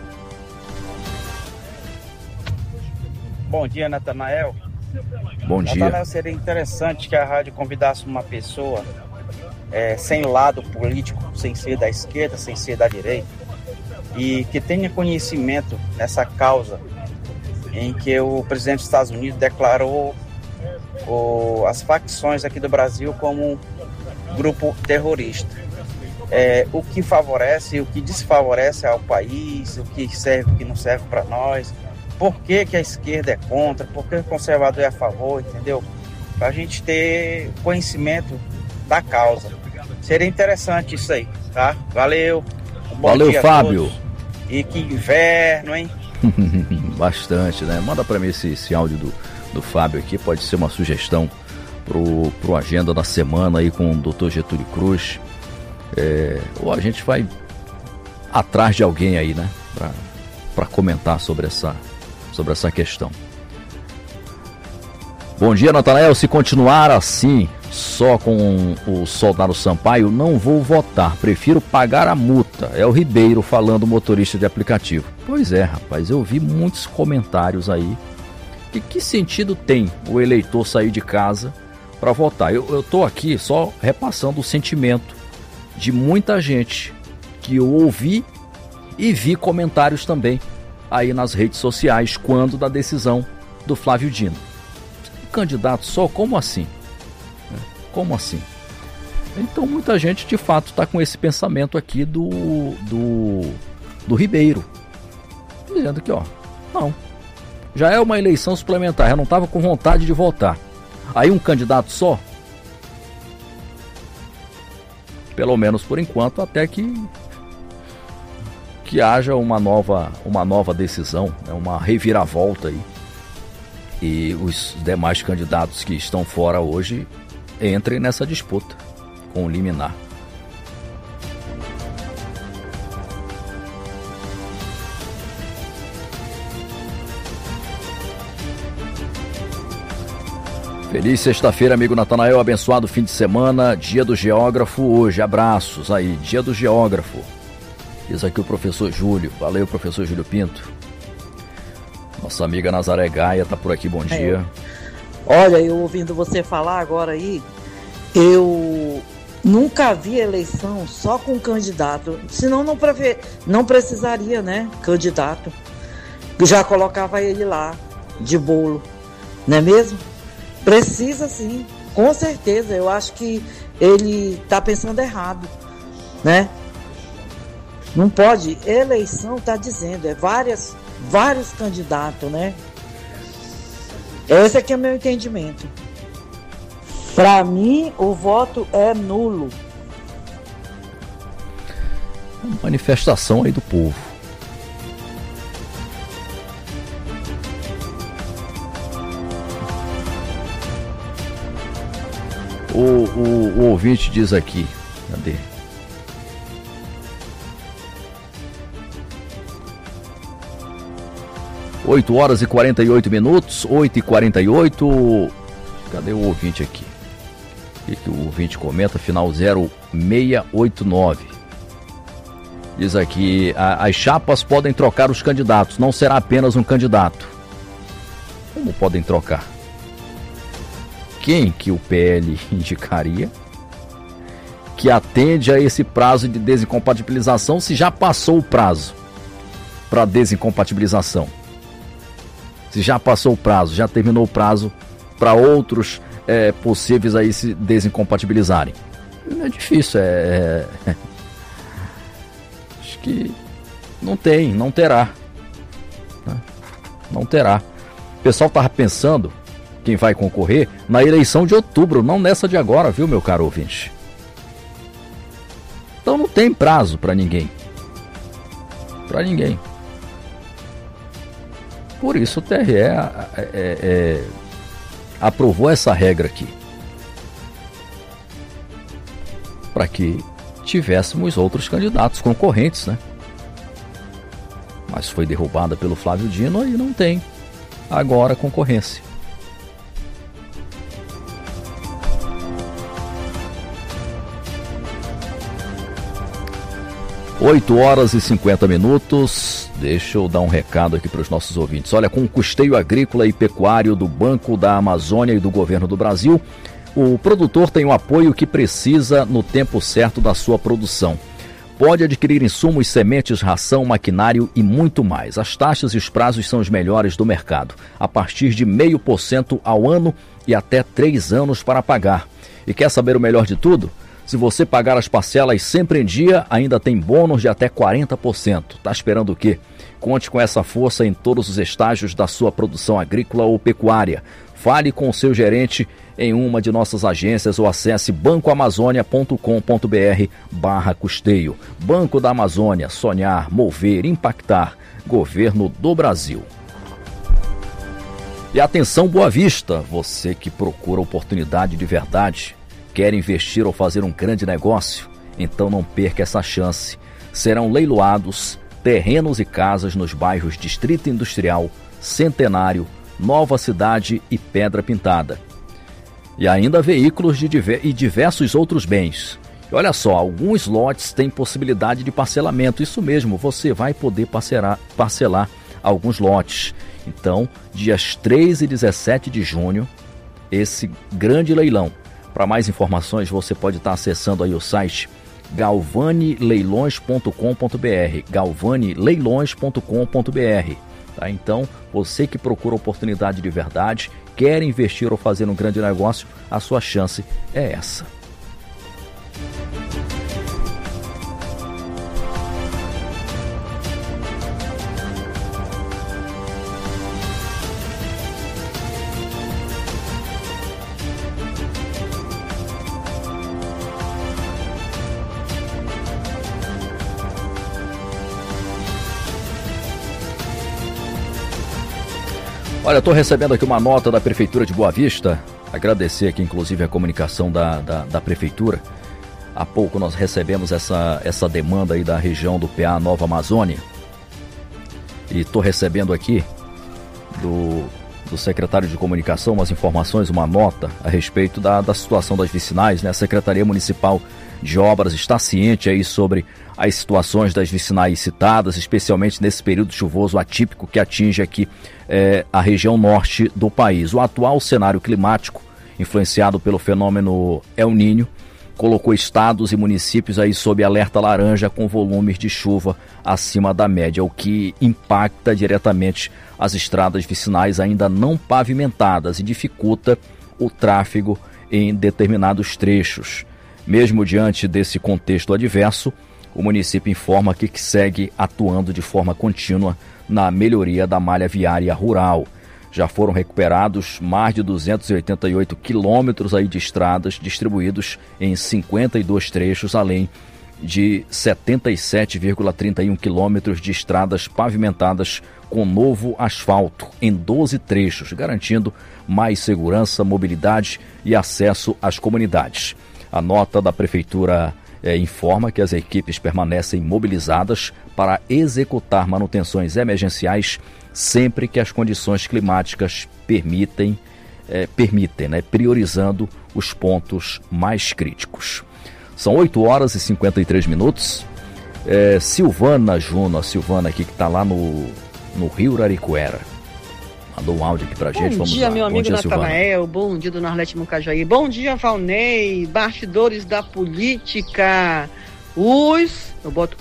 Bom dia, Natanael. Bom dia. Natanael, seria interessante que a rádio convidasse uma pessoa sem lado político, sem ser da esquerda, sem ser da direita, e que tenha conhecimento nessa causa em que o presidente dos Estados Unidos declarou as facções aqui do Brasil como um grupo terrorista. O que favorece e o que desfavorece ao país, o que serve e o que não serve para nós, por que a esquerda é contra, por que o conservador é a favor, entendeu? Para a gente ter conhecimento da causa. Seria interessante isso aí, tá? Valeu. Valeu, Fábio. E que inverno, hein? Bastante, né? Manda para mim esse áudio do Fábio aqui, pode ser uma sugestão pro Agenda da Semana aí com o Dr. Getúlio Cruz. Ou a gente vai atrás de alguém aí, né? Para comentar sobre essa questão. Bom dia, Natanael. Se continuar assim, só com o soldado Sampaio, não vou votar. Prefiro pagar a multa. É o Ribeiro falando, motorista de aplicativo. Pois é, rapaz. Eu vi muitos comentários aí. Que sentido tem o eleitor sair de casa para votar? Eu tô aqui só repassando o sentimento de muita gente que eu ouvi e vi comentários também aí nas redes sociais quando da decisão do Flávio Dino. Candidato só, como assim? Como assim? Então muita gente de fato está com esse pensamento aqui do Ribeiro, dizendo que não, já é uma eleição suplementar, já não estava com vontade de votar. Aí um candidato só, pelo menos por enquanto, até que haja uma nova decisão, né, uma reviravolta aí, e os demais candidatos que estão fora hoje entrem nessa disputa com o liminar. Feliz sexta-feira, amigo Natanael, abençoado fim de semana, dia do geógrafo hoje, abraços aí, dia do geógrafo. Diz aqui o professor Júlio, valeu, professor Júlio Pinto. Nossa amiga Nazaré Gaia tá por aqui, bom dia. Olha, eu ouvindo você falar agora aí, eu nunca vi eleição só com candidato, senão não precisaria, né, candidato. Já colocava ele lá, de bolo, não é mesmo? Precisa sim, com certeza, eu acho que ele tá pensando errado, né? Não pode, eleição está dizendo, vários candidatos, né? Esse aqui é o meu entendimento. Para mim, o voto é nulo. Manifestação aí do povo. O ouvinte diz aqui, cadê? Oito horas e 48 minutos, 8h48. Cadê o ouvinte aqui? O que o ouvinte comenta? Final 0689. Diz aqui, as chapas podem trocar os candidatos, não será apenas um candidato. Como podem trocar? Quem que o PL indicaria que atende a esse prazo de desincompatibilização, se já passou o prazo para desincompatibilização? Se já passou o prazo, já terminou o prazo para outros possíveis aí se desincompatibilizarem. É difícil, acho que não terá. Não terá. O pessoal estava pensando, quem vai concorrer, na eleição de outubro, não nessa de agora, viu, meu caro ouvinte? Então não tem prazo para ninguém. Para ninguém. Por isso o TRE aprovou essa regra aqui. Para que tivéssemos outros candidatos concorrentes, né? Mas foi derrubada pelo Flávio Dino e não tem agora concorrência. 8 horas e 50 minutos. Deixa eu dar um recado aqui para os nossos ouvintes. Olha, com o custeio agrícola e pecuário do Banco da Amazônia e do Governo do Brasil, o produtor tem o apoio que precisa no tempo certo da sua produção. Pode adquirir insumos, sementes, ração, maquinário e muito mais. As taxas e os prazos são os melhores do mercado, a partir de 0,5% ao ano e até 3 anos para pagar. E quer saber o melhor de tudo? Se você pagar as parcelas sempre em dia, ainda tem bônus de até 40%. Tá esperando o quê? Conte com essa força em todos os estágios da sua produção agrícola ou pecuária. Fale com o seu gerente em uma de nossas agências ou acesse bancoamazônia.com.br/custeio. Banco da Amazônia, sonhar, mover, impactar. Governo do Brasil. E atenção, Boa Vista, você que procura oportunidade de verdade, quer investir ou fazer um grande negócio? Então não perca essa chance. Serão leiloados terrenos e casas nos bairros Distrito Industrial, Centenário, Nova Cidade e Pedra Pintada. E ainda veículos e diversos outros bens. E olha só, alguns lotes têm possibilidade de parcelamento. Isso mesmo, você vai poder parcelar alguns lotes. Então, dias 3 e 17 de junho, esse grande leilão. Para mais informações, você pode estar acessando aí o site galvanileilões.com.br, galvanileilões.com.br. Tá? Então, você que procura oportunidade de verdade, quer investir ou fazer um grande negócio, a sua chance é essa. Olha, eu estou recebendo aqui uma nota da Prefeitura de Boa Vista, agradecer aqui inclusive a comunicação da Prefeitura. Há pouco nós recebemos essa demanda aí da região do PA Nova Amazônia. E estou recebendo aqui do secretário de Comunicação umas informações, uma nota a respeito da situação das vicinais, né? A Secretaria Municipal de Obras está ciente aí sobre as situações das vicinais citadas, especialmente nesse período chuvoso atípico que atinge aqui a região norte do país. O atual cenário climático, influenciado pelo fenômeno El Niño, colocou estados e municípios aí sob alerta laranja com volumes de chuva acima da média, o que impacta diretamente as estradas vicinais ainda não pavimentadas e dificulta o tráfego em determinados trechos. Mesmo diante desse contexto adverso, O município informa que segue atuando de forma contínua na melhoria da malha viária rural. Já foram recuperados mais de 288 quilômetros aí de estradas distribuídos em 52 trechos, além de 77,31 quilômetros de estradas pavimentadas com novo asfalto em 12 trechos, garantindo mais segurança, mobilidade e acesso às comunidades. A nota da Prefeitura informa que as equipes permanecem mobilizadas para executar manutenções emergenciais sempre que as condições climáticas permitem, priorizando os pontos mais críticos. São 8 horas e 53 minutos. Silvana Juno, a Silvana aqui que está lá no Rio Arariquara, mandou um áudio aqui pra gente. Bom dia, meu amigo Natanael. Bom dia, Dona Arlete Mucajaí. Bom dia, Valnei. Bastidores da política. Os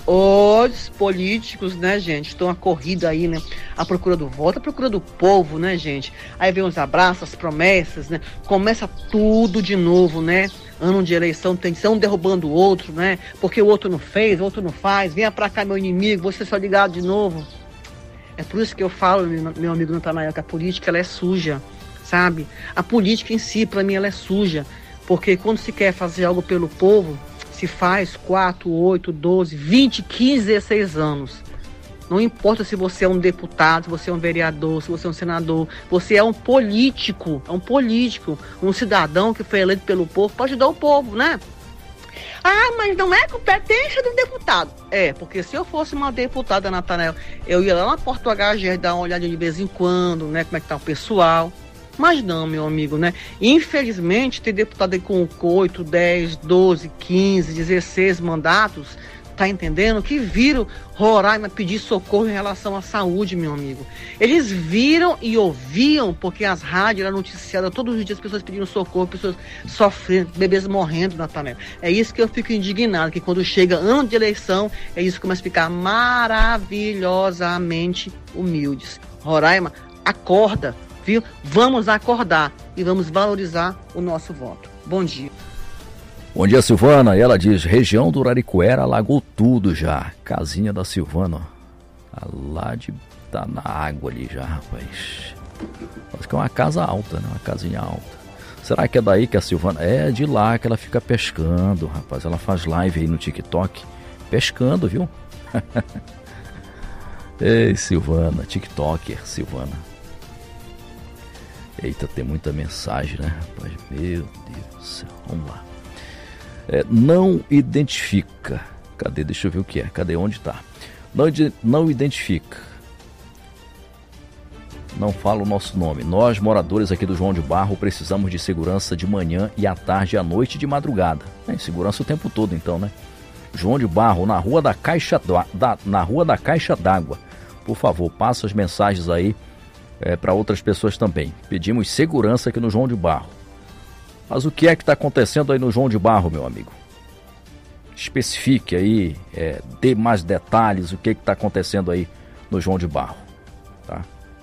políticos, né, gente, estão a corrida aí, né, à procura do voto, à procura do povo, né, gente. Aí vem os abraços, as promessas, né, começa tudo de novo, né. Ano de eleição, tem um derrubando o outro, né, porque o outro não fez, o outro não faz, venha pra cá, meu inimigo, você só ligado de novo. É por isso que eu falo, meu amigo Natanael, que a política, ela é suja, sabe? A política em si, pra mim, ela é suja, porque quando se quer fazer algo pelo povo, se faz 4, 8, 12, 20, 15, 16 anos. Não importa se você é um deputado, se você é um vereador, se você é um senador, você é um político, um cidadão que foi eleito pelo povo para ajudar o povo, né? Ah, mas não é competência do deputado. Porque se eu fosse uma deputada, Natanael, eu ia lá na Porta do HGR dar uma olhadinha de vez em quando, né, como é que tá o pessoal. Mas não, meu amigo, né? Infelizmente, tem deputado aí com 8, 10, 12, 15, 16 mandatos, tá entendendo? Que viram Roraima pedir socorro em relação à saúde, meu amigo. Eles viram e ouviam, porque as rádios eram noticiadas todos os dias, as pessoas pedindo socorro, pessoas sofrendo, bebês morrendo, Natanael. É isso que eu fico indignado, que quando chega ano de eleição, é isso que começa a ficar maravilhosamente humildes. Roraima, acorda, viu? Vamos acordar e vamos valorizar o nosso voto. Bom dia. Bom dia, Silvana. E ela diz, região do Arariquara alagou tudo já. Casinha da Silvana, ó. Tá na água ali já, rapaz. Acho que é uma casa alta, né? Uma casinha alta. Será que é daí que a Silvana... É de lá que ela fica pescando, rapaz. Ela faz live aí no TikTok, pescando, viu? Ei, Silvana, TikToker, Silvana. Eita, tem muita mensagem, né, rapaz? Meu Deus do céu. Vamos lá. Não identifica. Cadê? Deixa eu ver o que é. Cadê? Onde tá? Não identifica. Não fala o nosso nome. Nós, moradores aqui do João de Barro, precisamos de segurança de manhã e à tarde, à noite e de madrugada. Segurança o tempo todo, então, né? João de Barro, na Rua da Caixa d'Água. Por favor, passa as mensagens aí para outras pessoas também. Pedimos segurança aqui no João de Barro. Mas o que é que está acontecendo aí no João de Barro, meu amigo? Especifique aí, dê mais detalhes, o que está acontecendo aí no João de Barro, tá?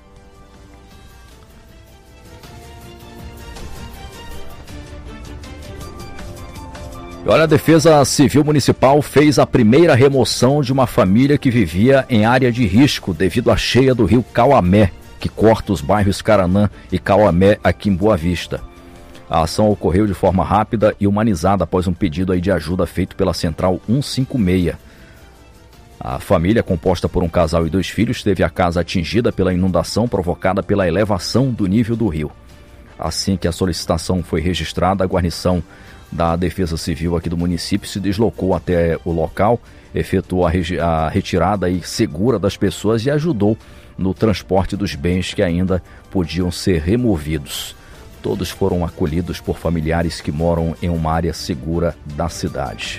E olha, a Defesa Civil Municipal fez a primeira remoção de uma família que vivia em área de risco devido à cheia do rio Cauamé, que corta os bairros Caranã e Cauamé aqui em Boa Vista. A ação ocorreu de forma rápida e humanizada após um pedido aí de ajuda feito pela Central 156. A família, composta por um casal e 2 filhos, teve a casa atingida pela inundação provocada pela elevação do nível do rio. Assim que a solicitação foi registrada, a guarnição da Defesa Civil aqui do município se deslocou até o local, efetuou a retirada aí segura das pessoas e ajudou no transporte dos bens que ainda podiam ser removidos. Todos foram acolhidos por familiares que moram em uma área segura da cidade.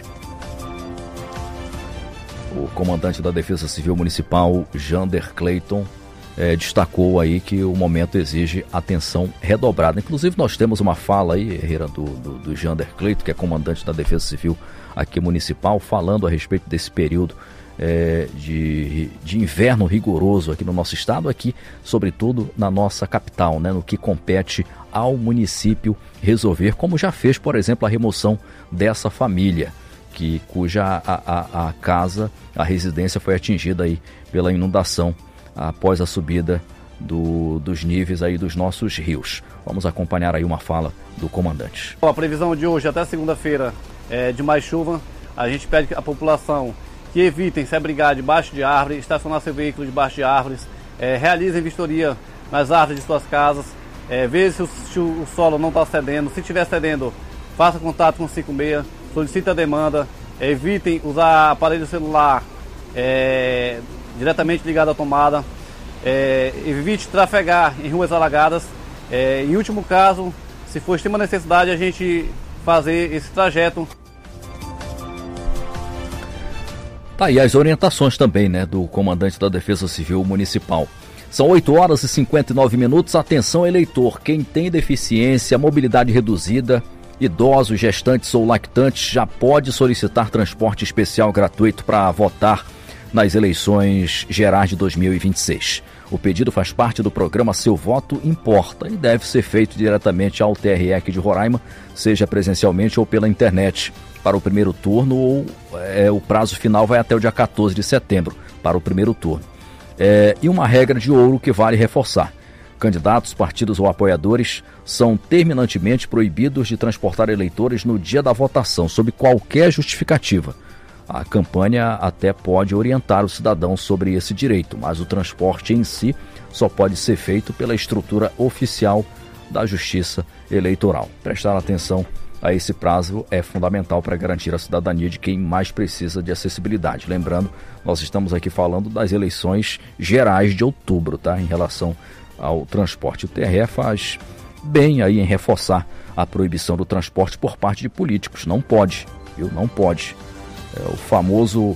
O comandante da Defesa Civil Municipal, Jander Clayton, destacou aí que o momento exige atenção redobrada. Inclusive nós temos uma fala aí, Herrera, do Jander Clayton, que é comandante da Defesa Civil aqui municipal, falando a respeito desse período de inverno rigoroso aqui no nosso estado, aqui sobretudo na nossa capital, né, no que compete ao município resolver, como já fez, por exemplo, a remoção dessa família cuja a casa, a residência foi atingida aí pela inundação após a subida dos níveis aí dos nossos rios. Vamos acompanhar aí uma fala do comandante. A previsão de hoje até segunda-feira é de mais chuva. A gente pede à população que evitem se abrigar debaixo de árvores, estacionar seu veículo debaixo de árvores, realizem vistoria nas árvores de suas casas, veja se o solo não está cedendo. Se estiver cedendo, faça contato com o 56, solicite a demanda, evitem usar aparelho celular diretamente ligado à tomada, evite trafegar em ruas alagadas. Em último caso, se for extrema necessidade, a gente fazer esse trajeto. Tá aí as orientações também, né, do comandante da Defesa Civil Municipal. São 8 horas e 59 minutos. Atenção, eleitor. Quem tem deficiência, mobilidade reduzida, idosos, gestantes ou lactantes já pode solicitar transporte especial gratuito para votar nas eleições gerais de 2026. O pedido faz parte do programa Seu Voto Importa e deve ser feito diretamente ao TRE aqui de Roraima, seja presencialmente ou pela internet. Para o primeiro turno, o prazo final vai até o dia 14 de setembro para o primeiro turno. E uma regra de ouro que vale reforçar: candidatos, partidos ou apoiadores são terminantemente proibidos de transportar eleitores no dia da votação, sob qualquer justificativa. A campanha até pode orientar o cidadão sobre esse direito, mas o transporte em si só pode ser feito pela estrutura oficial da Justiça Eleitoral. Prestar atenção a esse prazo é fundamental para garantir a cidadania de quem mais precisa de acessibilidade. Lembrando, nós estamos aqui falando das eleições gerais de outubro, tá? Em relação ao transporte. O TRE faz bem aí em reforçar a proibição do transporte por parte de políticos. Não pode, viu? Não pode. O famoso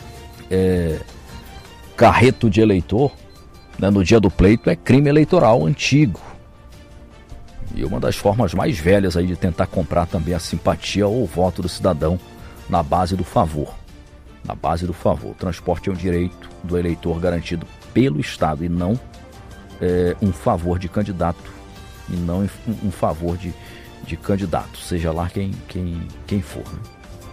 carreto de eleitor, né, no dia do pleito é crime eleitoral antigo. E uma das formas mais velhas aí de tentar comprar também a simpatia ou o voto do cidadão na base do favor. Na base do favor. O transporte é um direito do eleitor garantido pelo Estado e não um favor de candidato. E não um favor de candidato, seja lá quem for, né?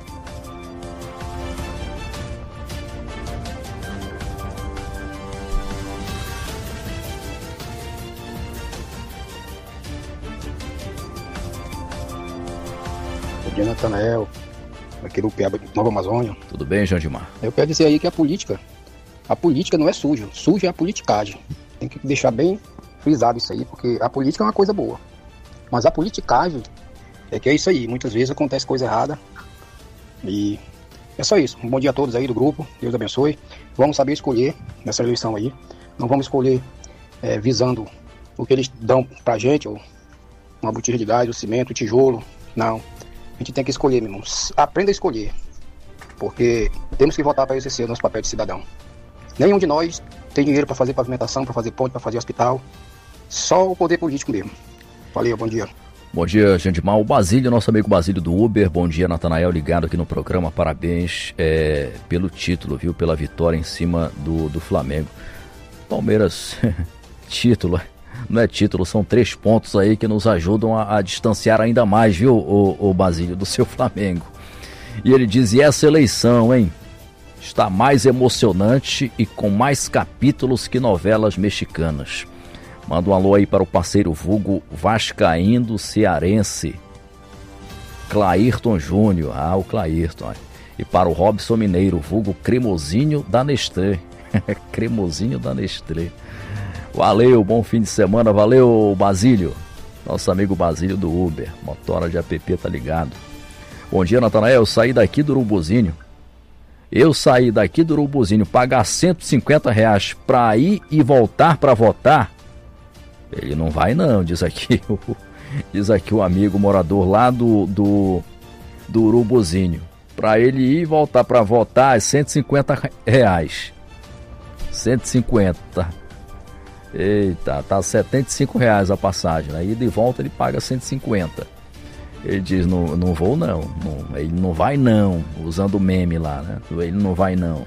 Natanael, aqui do Piaba de Nova Amazônia. Tudo bem, Jandimar? Eu quero dizer aí que a política não é suja, suja é a politicagem. Tem que deixar bem frisado isso aí, porque a política é uma coisa boa, mas a politicagem é que é isso aí, muitas vezes acontece coisa errada. E é só isso. Um bom dia a todos aí do grupo, Deus abençoe. Vamos saber escolher nessa eleição aí, não vamos escolher visando o que eles dão pra gente, ou uma botija de gás, o cimento, o tijolo, não. A gente tem que escolher, meu irmão. Aprenda a escolher. Porque temos que votar para exercer o nosso papel de cidadão. Nenhum de nós tem dinheiro para fazer pavimentação, para fazer ponte, para fazer hospital. Só o poder político mesmo. Valeu, bom dia. Bom dia, Jandimar. O Basílio, nosso amigo Basílio do Uber. Bom dia, Natanael, ligado aqui no programa. Parabéns pelo título, viu? Pela vitória em cima do Flamengo. Palmeiras, título... Não é título, são 3 pontos aí que nos ajudam a distanciar ainda mais, viu, o Basílio, do seu Flamengo. E ele diz: e essa eleição, hein? Está mais emocionante e com mais capítulos que novelas mexicanas. Manda um alô aí para o parceiro vulgo vascaíno cearense, Clairton Júnior. O Clairton. E para o Robson Mineiro, vulgo cremosinho da Nestlé. Cremosinho da Nestlé. Valeu, bom fim de semana, valeu, Basílio, nosso amigo Basílio do Uber, motora de app, tá ligado. Bom dia, Natanael, eu saí daqui do Urubuzinho, pagar R$150 pra ir e voltar pra votar, ele não vai não, diz aqui o amigo morador lá do Urubuzinho, pra ele ir e voltar pra votar é R$150, 150. Eita, tá R$75 a passagem, né? Ida e volta ele paga 150. Ele diz, não vou não, ele não vai não, usando o meme lá, né? Ele não vai não.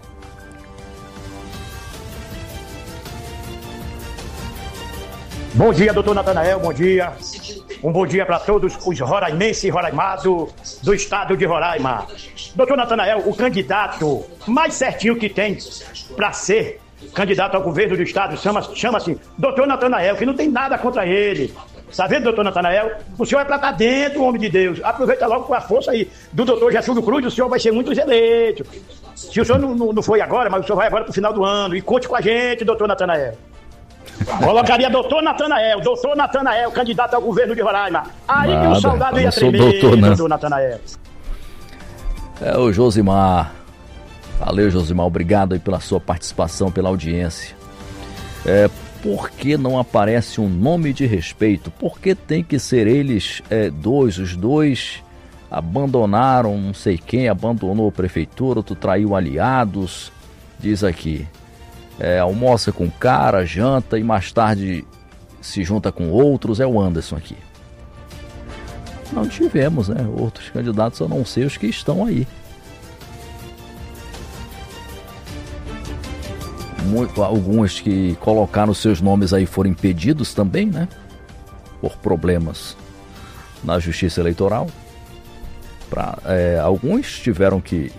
Bom dia, doutor Natanael, bom dia. Um bom dia para todos os roraimenses e roraimados do estado de Roraima. Doutor Natanael, o candidato mais certinho que tem para ser candidato ao governo do estado chama-se Doutor Natanael, que não tem nada contra ele. Tá vendo, doutor Natanael? O senhor é pra estar dentro, homem de Deus. Aproveita logo com a força aí do doutor Getúlio Cruz, o senhor vai ser muito eleito. Se o senhor não foi agora, mas o senhor vai agora pro final do ano. E conte com a gente, doutor Natanael. Colocaria doutor Natanael, candidato ao governo de Roraima. Aí que o soldado ia tremer, doutor Natanael. É o Josimar. Valeu, Josimar. Obrigado aí pela sua participação, pela audiência. Por que não aparece um nome de respeito? Por que tem que ser eles dois? Os dois abandonaram, não sei quem, abandonou a prefeitura, outro traiu aliados. Diz aqui, almoça com cara, janta e mais tarde se junta com outros. É o Anderson aqui. Não tivemos, né? Outros candidatos, a não ser os que estão aí. Alguns que colocaram seus nomes aí foram impedidos também, né? Por problemas na justiça eleitoral. Alguns tiveram que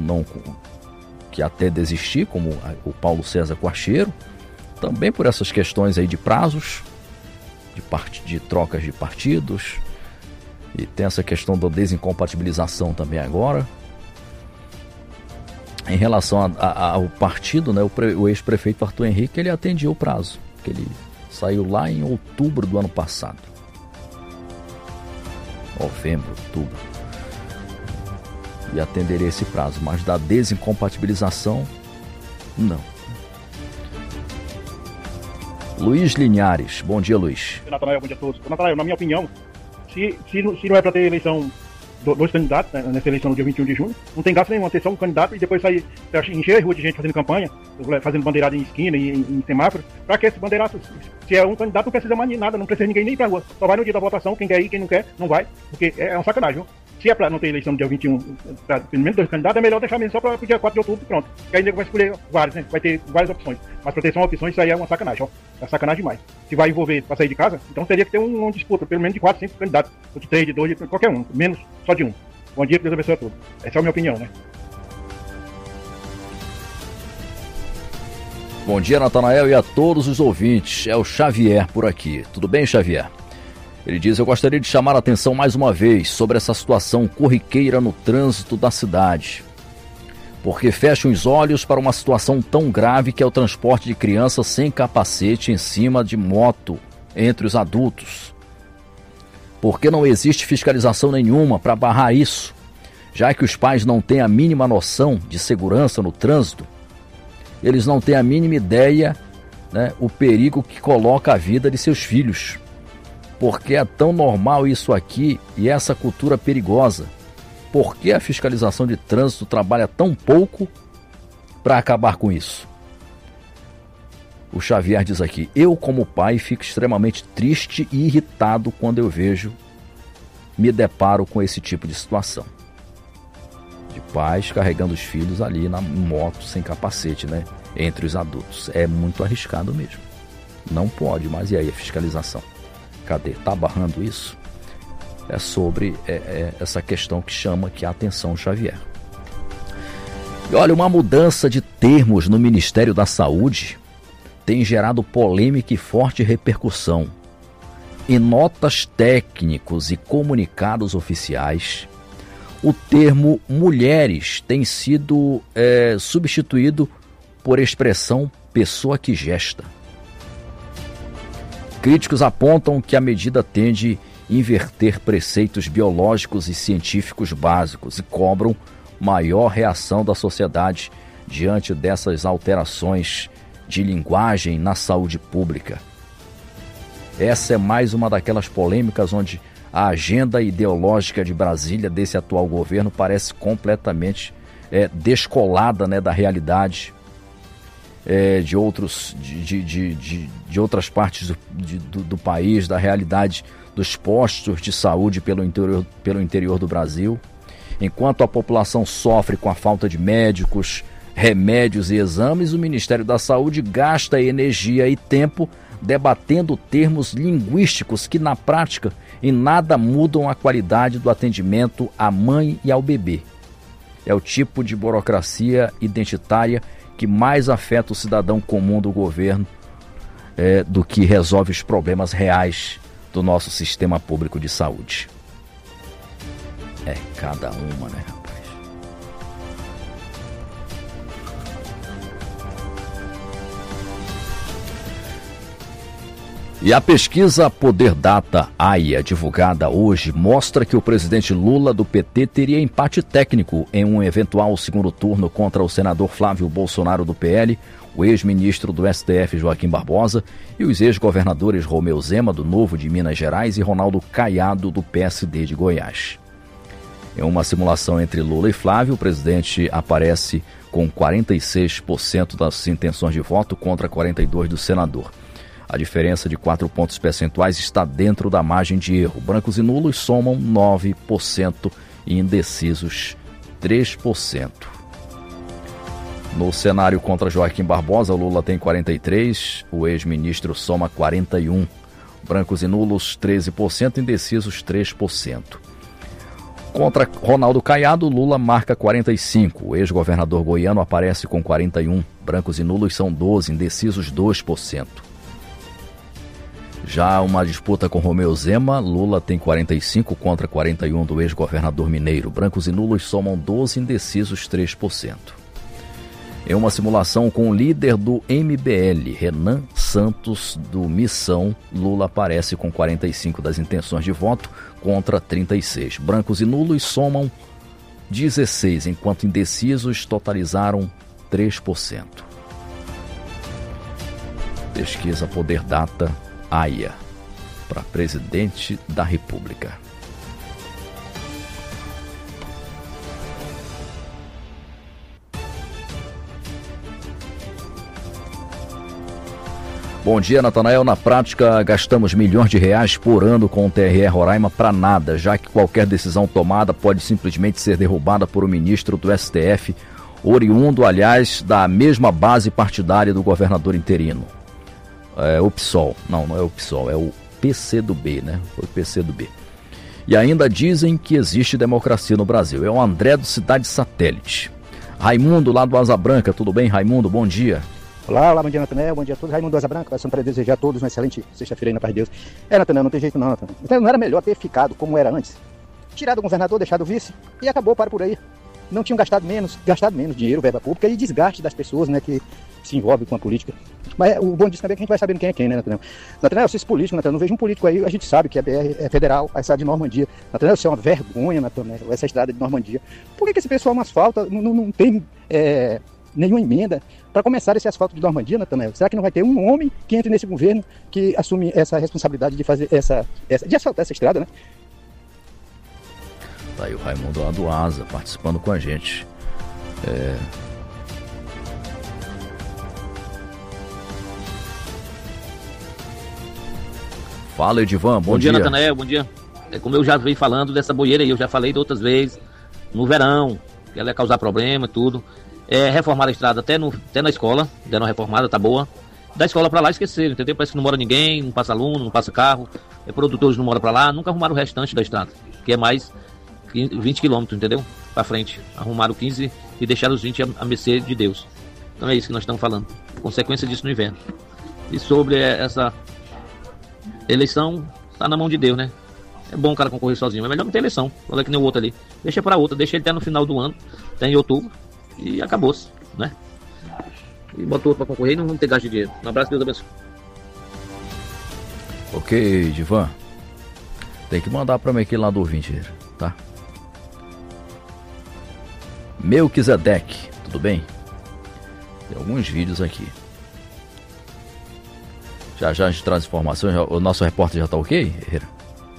até desistir, como o Paulo César Quarcheiro, também por essas questões aí de prazos, de trocas de partidos, e tem essa questão da desincompatibilização também agora. Em relação ao partido, né, o ex-prefeito Arthur Henrique, ele atendia o prazo, que ele saiu lá em outubro do ano passado. Novembro, outubro. E atenderia esse prazo, mas da desincompatibilização, não. Luiz Linhares, bom dia, Luiz. Natanael, bom dia a todos. Natanael, na minha opinião, se não é para ter eleição, dois candidatos, né, nessa eleição no dia 21 de junho, não tem gasto nenhum ter só um candidato e depois encher a rua de gente fazendo campanha, fazendo bandeirada em esquina e em semáforo. Pra que esse bandeiraço? Se é um candidato, não precisa mais de nada, não precisa ninguém nem ir pra rua. Só vai no dia da votação, quem quer ir, quem não quer, não vai, porque é uma sacanagem, viu? Se é pra não ter eleição no dia 21, pelo menos dois candidatos, é melhor deixar mesmo só para o dia 4 de outubro, pronto. Que aí ele vai escolher vários, né? Vai ter várias opções. Mas pra ter só opções, isso aí é uma sacanagem, ó. É sacanagem demais. Se vai envolver pra sair de casa, então teria que ter uma disputa, pelo menos de 4, 5 candidatos. Ou de 3, de 2, de qualquer um, menos só de um. Bom dia, Deus abençoe a todos. Essa é a minha opinião, né? Bom dia, Natanael, e a todos os ouvintes. É o Xavier por aqui. Tudo bem, Xavier? Ele diz: eu gostaria de chamar a atenção mais uma vez sobre essa situação corriqueira no trânsito da cidade. Porque fecham os olhos para uma situação tão grave que é o transporte de crianças sem capacete em cima de moto entre os adultos. Porque não existe fiscalização nenhuma para barrar isso, já que os pais não têm a mínima noção de segurança no trânsito. Eles não têm a mínima ideia, né, o perigo que coloca a vida de seus filhos. Porque é tão normal isso aqui e essa cultura perigosa. Por que a fiscalização de trânsito trabalha tão pouco para acabar com isso? O Xavier diz aqui: eu como pai fico extremamente triste e irritado quando eu me deparo com esse tipo de situação. De pais carregando os filhos ali na moto sem capacete, né? Entre os adultos. É muito arriscado mesmo. Não pode, mas e aí a fiscalização? Cadê? Tá barrando isso? É sobre essa questão que chama aqui a atenção, Xavier. E olha, uma mudança de termos no Ministério da Saúde tem gerado polêmica e forte repercussão. Em notas técnicos e comunicados oficiais, o termo mulheres tem sido substituído por expressão pessoa que gesta. Críticos apontam que a medida tende a inverter preceitos biológicos e científicos básicos e cobram maior reação da sociedade diante dessas alterações de linguagem na saúde pública. Essa é mais uma daquelas polêmicas onde a agenda ideológica de Brasília desse atual governo parece completamente descolada, né, da realidade de outras partes do país, da realidade dos postos de saúde pelo interior do Brasil. Enquanto a população sofre com a falta de médicos, remédios e exames, o Ministério da Saúde gasta energia e tempo debatendo termos linguísticos que, na prática, em nada mudam a qualidade do atendimento à mãe e ao bebê. é o tipo de burocracia identitária que mais afeta o cidadão comum do governo do que resolve os problemas reais do nosso sistema público de saúde. É cada uma, né, rapaz? E a pesquisa Poder Data AIA, divulgada hoje, mostra que o presidente Lula do PT teria empate técnico em um eventual segundo turno contra o senador Flávio Bolsonaro do PL, o ex-ministro do STF Joaquim Barbosa e os ex-governadores Romeu Zema, do Novo de Minas Gerais, e Ronaldo Caiado, do PSD de Goiás. Em uma simulação entre Lula e Flávio, o presidente aparece com 46% das intenções de voto contra 42% do senador. A diferença de 4 pontos percentuais está dentro da margem de erro. Brancos e nulos somam 9% e indecisos 3%. No cenário contra Joaquim Barbosa, Lula tem 43%, o ex-ministro soma 41%. Brancos e nulos 13%, indecisos 3%. Contra Ronaldo Caiado, Lula marca 45%. O ex-governador goiano aparece com 41%. Brancos e nulos são 12%, indecisos 2%. Já uma disputa com Romeu Zema, Lula tem 45% contra 41% do ex-governador mineiro. Brancos e nulos somam 12%, indecisos 3%. Em uma simulação com o líder do MBL, Renan Santos, do Missão, Lula aparece com 45% das intenções de voto contra 36%. Brancos e nulos somam 16%, enquanto indecisos totalizaram 3%. Pesquisa Poder Data AIA para presidente da República. Bom dia, Natanael. Na prática, gastamos milhões de reais por ano com o TRE Roraima para nada, já que qualquer decisão tomada pode simplesmente ser derrubada por um ministro do STF, oriundo, aliás, da mesma base partidária do governador interino. O PSOL. Não é o PSOL, é o PCdoB, né? Foi o PCdoB. E ainda dizem que existe democracia no Brasil. É o André do Cidade Satélite. Raimundo, lá do Asa Branca. Tudo bem, Raimundo? Bom dia. Olá, bom dia, Natanael, bom dia a todos. Raimundo do Asa Branca, passando para desejar a todos uma excelente sexta-feira aí na paz de Deus. Natanael, não tem jeito não, Natanael. Então não era melhor ter ficado como era antes? Tirado o governador, deixado o vice e acabou, para por aí. Não tinham gastado menos dinheiro, verba pública e desgaste das pessoas, né, que se envolvem com a política. Mas o bom disso também é que a gente vai sabendo quem é quem, né, Natanael? Natanael, se esse político, Natanael, não vejo um político aí, a gente sabe que a BR é federal, a estrada de Normandia. Natanael, isso é uma vergonha, Natanael, essa estrada de Normandia. Por que esse pessoal no asfalto não tem nenhuma emenda para começar esse asfalto de Normandia, Natanael? Será que não vai ter um homem que entre nesse governo que assume essa responsabilidade de fazer de asfaltar essa estrada, né? Tá aí o Raimundo lá do Asa participando com a gente. Fala, Edivan, bom dia. Bom dia, Natanael, bom dia. Como eu já venho falando dessa boieira aí, eu já falei de outras vezes, no verão, que ela ia causar problema e tudo. Reformaram a estrada até na escola, deram uma reformada, tá boa. Da escola pra lá esqueceram, entendeu? Parece que não mora ninguém, não passa aluno, não passa carro, produtores não moram pra lá, nunca arrumaram o restante da estrada, que é mais 20 quilômetros, entendeu? Pra frente. Arrumaram 15 e deixaram os 20 a mercê de Deus. Então é isso que nós estamos falando. Consequência disso no inverno. E sobre essa eleição, tá na mão de Deus, né? É bom o cara concorrer sozinho, mas é melhor não ter eleição. Olha que nem o outro ali. Deixa pra outra, deixa ele até no final do ano, até em outubro, e acabou-se, né? E bota outro pra concorrer e não vamos ter gasto de dinheiro. Um abraço, Deus abençoe. Ok, Divan. Tem que mandar pra mim aqui lá do ouvinte, tá? Melquisedeque, tudo bem? Tem alguns vídeos aqui. Já a gente traz informações. O nosso repórter já tá ok, Herrera?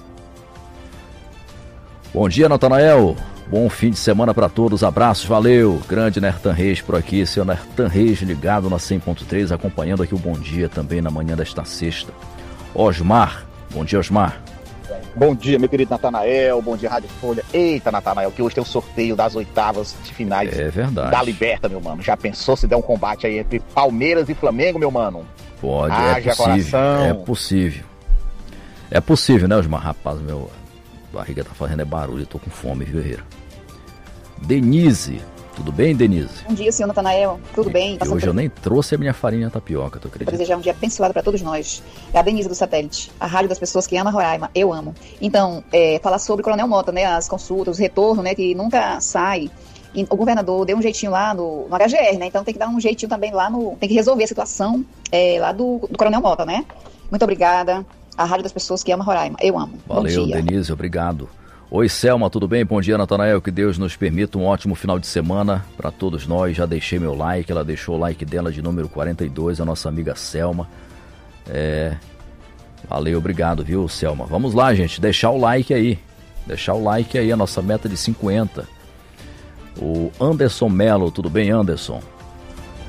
Bom dia, Natanael. Bom fim de semana para todos. Abraços, valeu. Grande Nertan Reis por aqui. Seu Nertan Reis ligado na 100.3, acompanhando aqui o Bom Dia também na manhã desta sexta. Osmar. Bom dia, Osmar. Bom dia, meu querido Natanael. Bom dia, Rádio Folha. Eita, Natanael, que hoje tem o sorteio das oitavas de finais da Liberta, meu mano. Já pensou se der um combate aí entre Palmeiras e Flamengo, meu mano? Pode, é possível. Coração. É possível. É possível, né, Osmar? Rapaz, meu barriga tá fazendo barulho. Eu tô com fome, viu, Herrera? Denise. Tudo bem, Denise? Bom dia, senhor Natanael. Tudo bem? E hoje eu nem trouxe a minha farinha tapioca, tu acredita? Vou desejar um dia abençoado para todos nós. É a Denise do Satélite, a rádio das pessoas que amam Roraima. Eu amo. Então, falar sobre o Coronel Mota, né? As consultas, o retorno, né? Que nunca sai. E o governador deu um jeitinho lá no HGR, né? Então tem que dar um jeitinho também lá tem que resolver a situação lá do Coronel Mota, né? Muito obrigada. A rádio das pessoas que amam Roraima. Eu amo. Valeu, bom dia. Denise, obrigado. Oi, Selma, tudo bem? Bom dia, Natanael. Que Deus nos permita um ótimo final de semana para todos nós. Já deixei meu like, ela deixou o like dela de número 42, a nossa amiga Selma. Valeu, obrigado, viu, Selma? Vamos lá, gente, deixar o like aí. Deixar o like aí, a nossa meta de 50. O Anderson Melo, tudo bem, Anderson?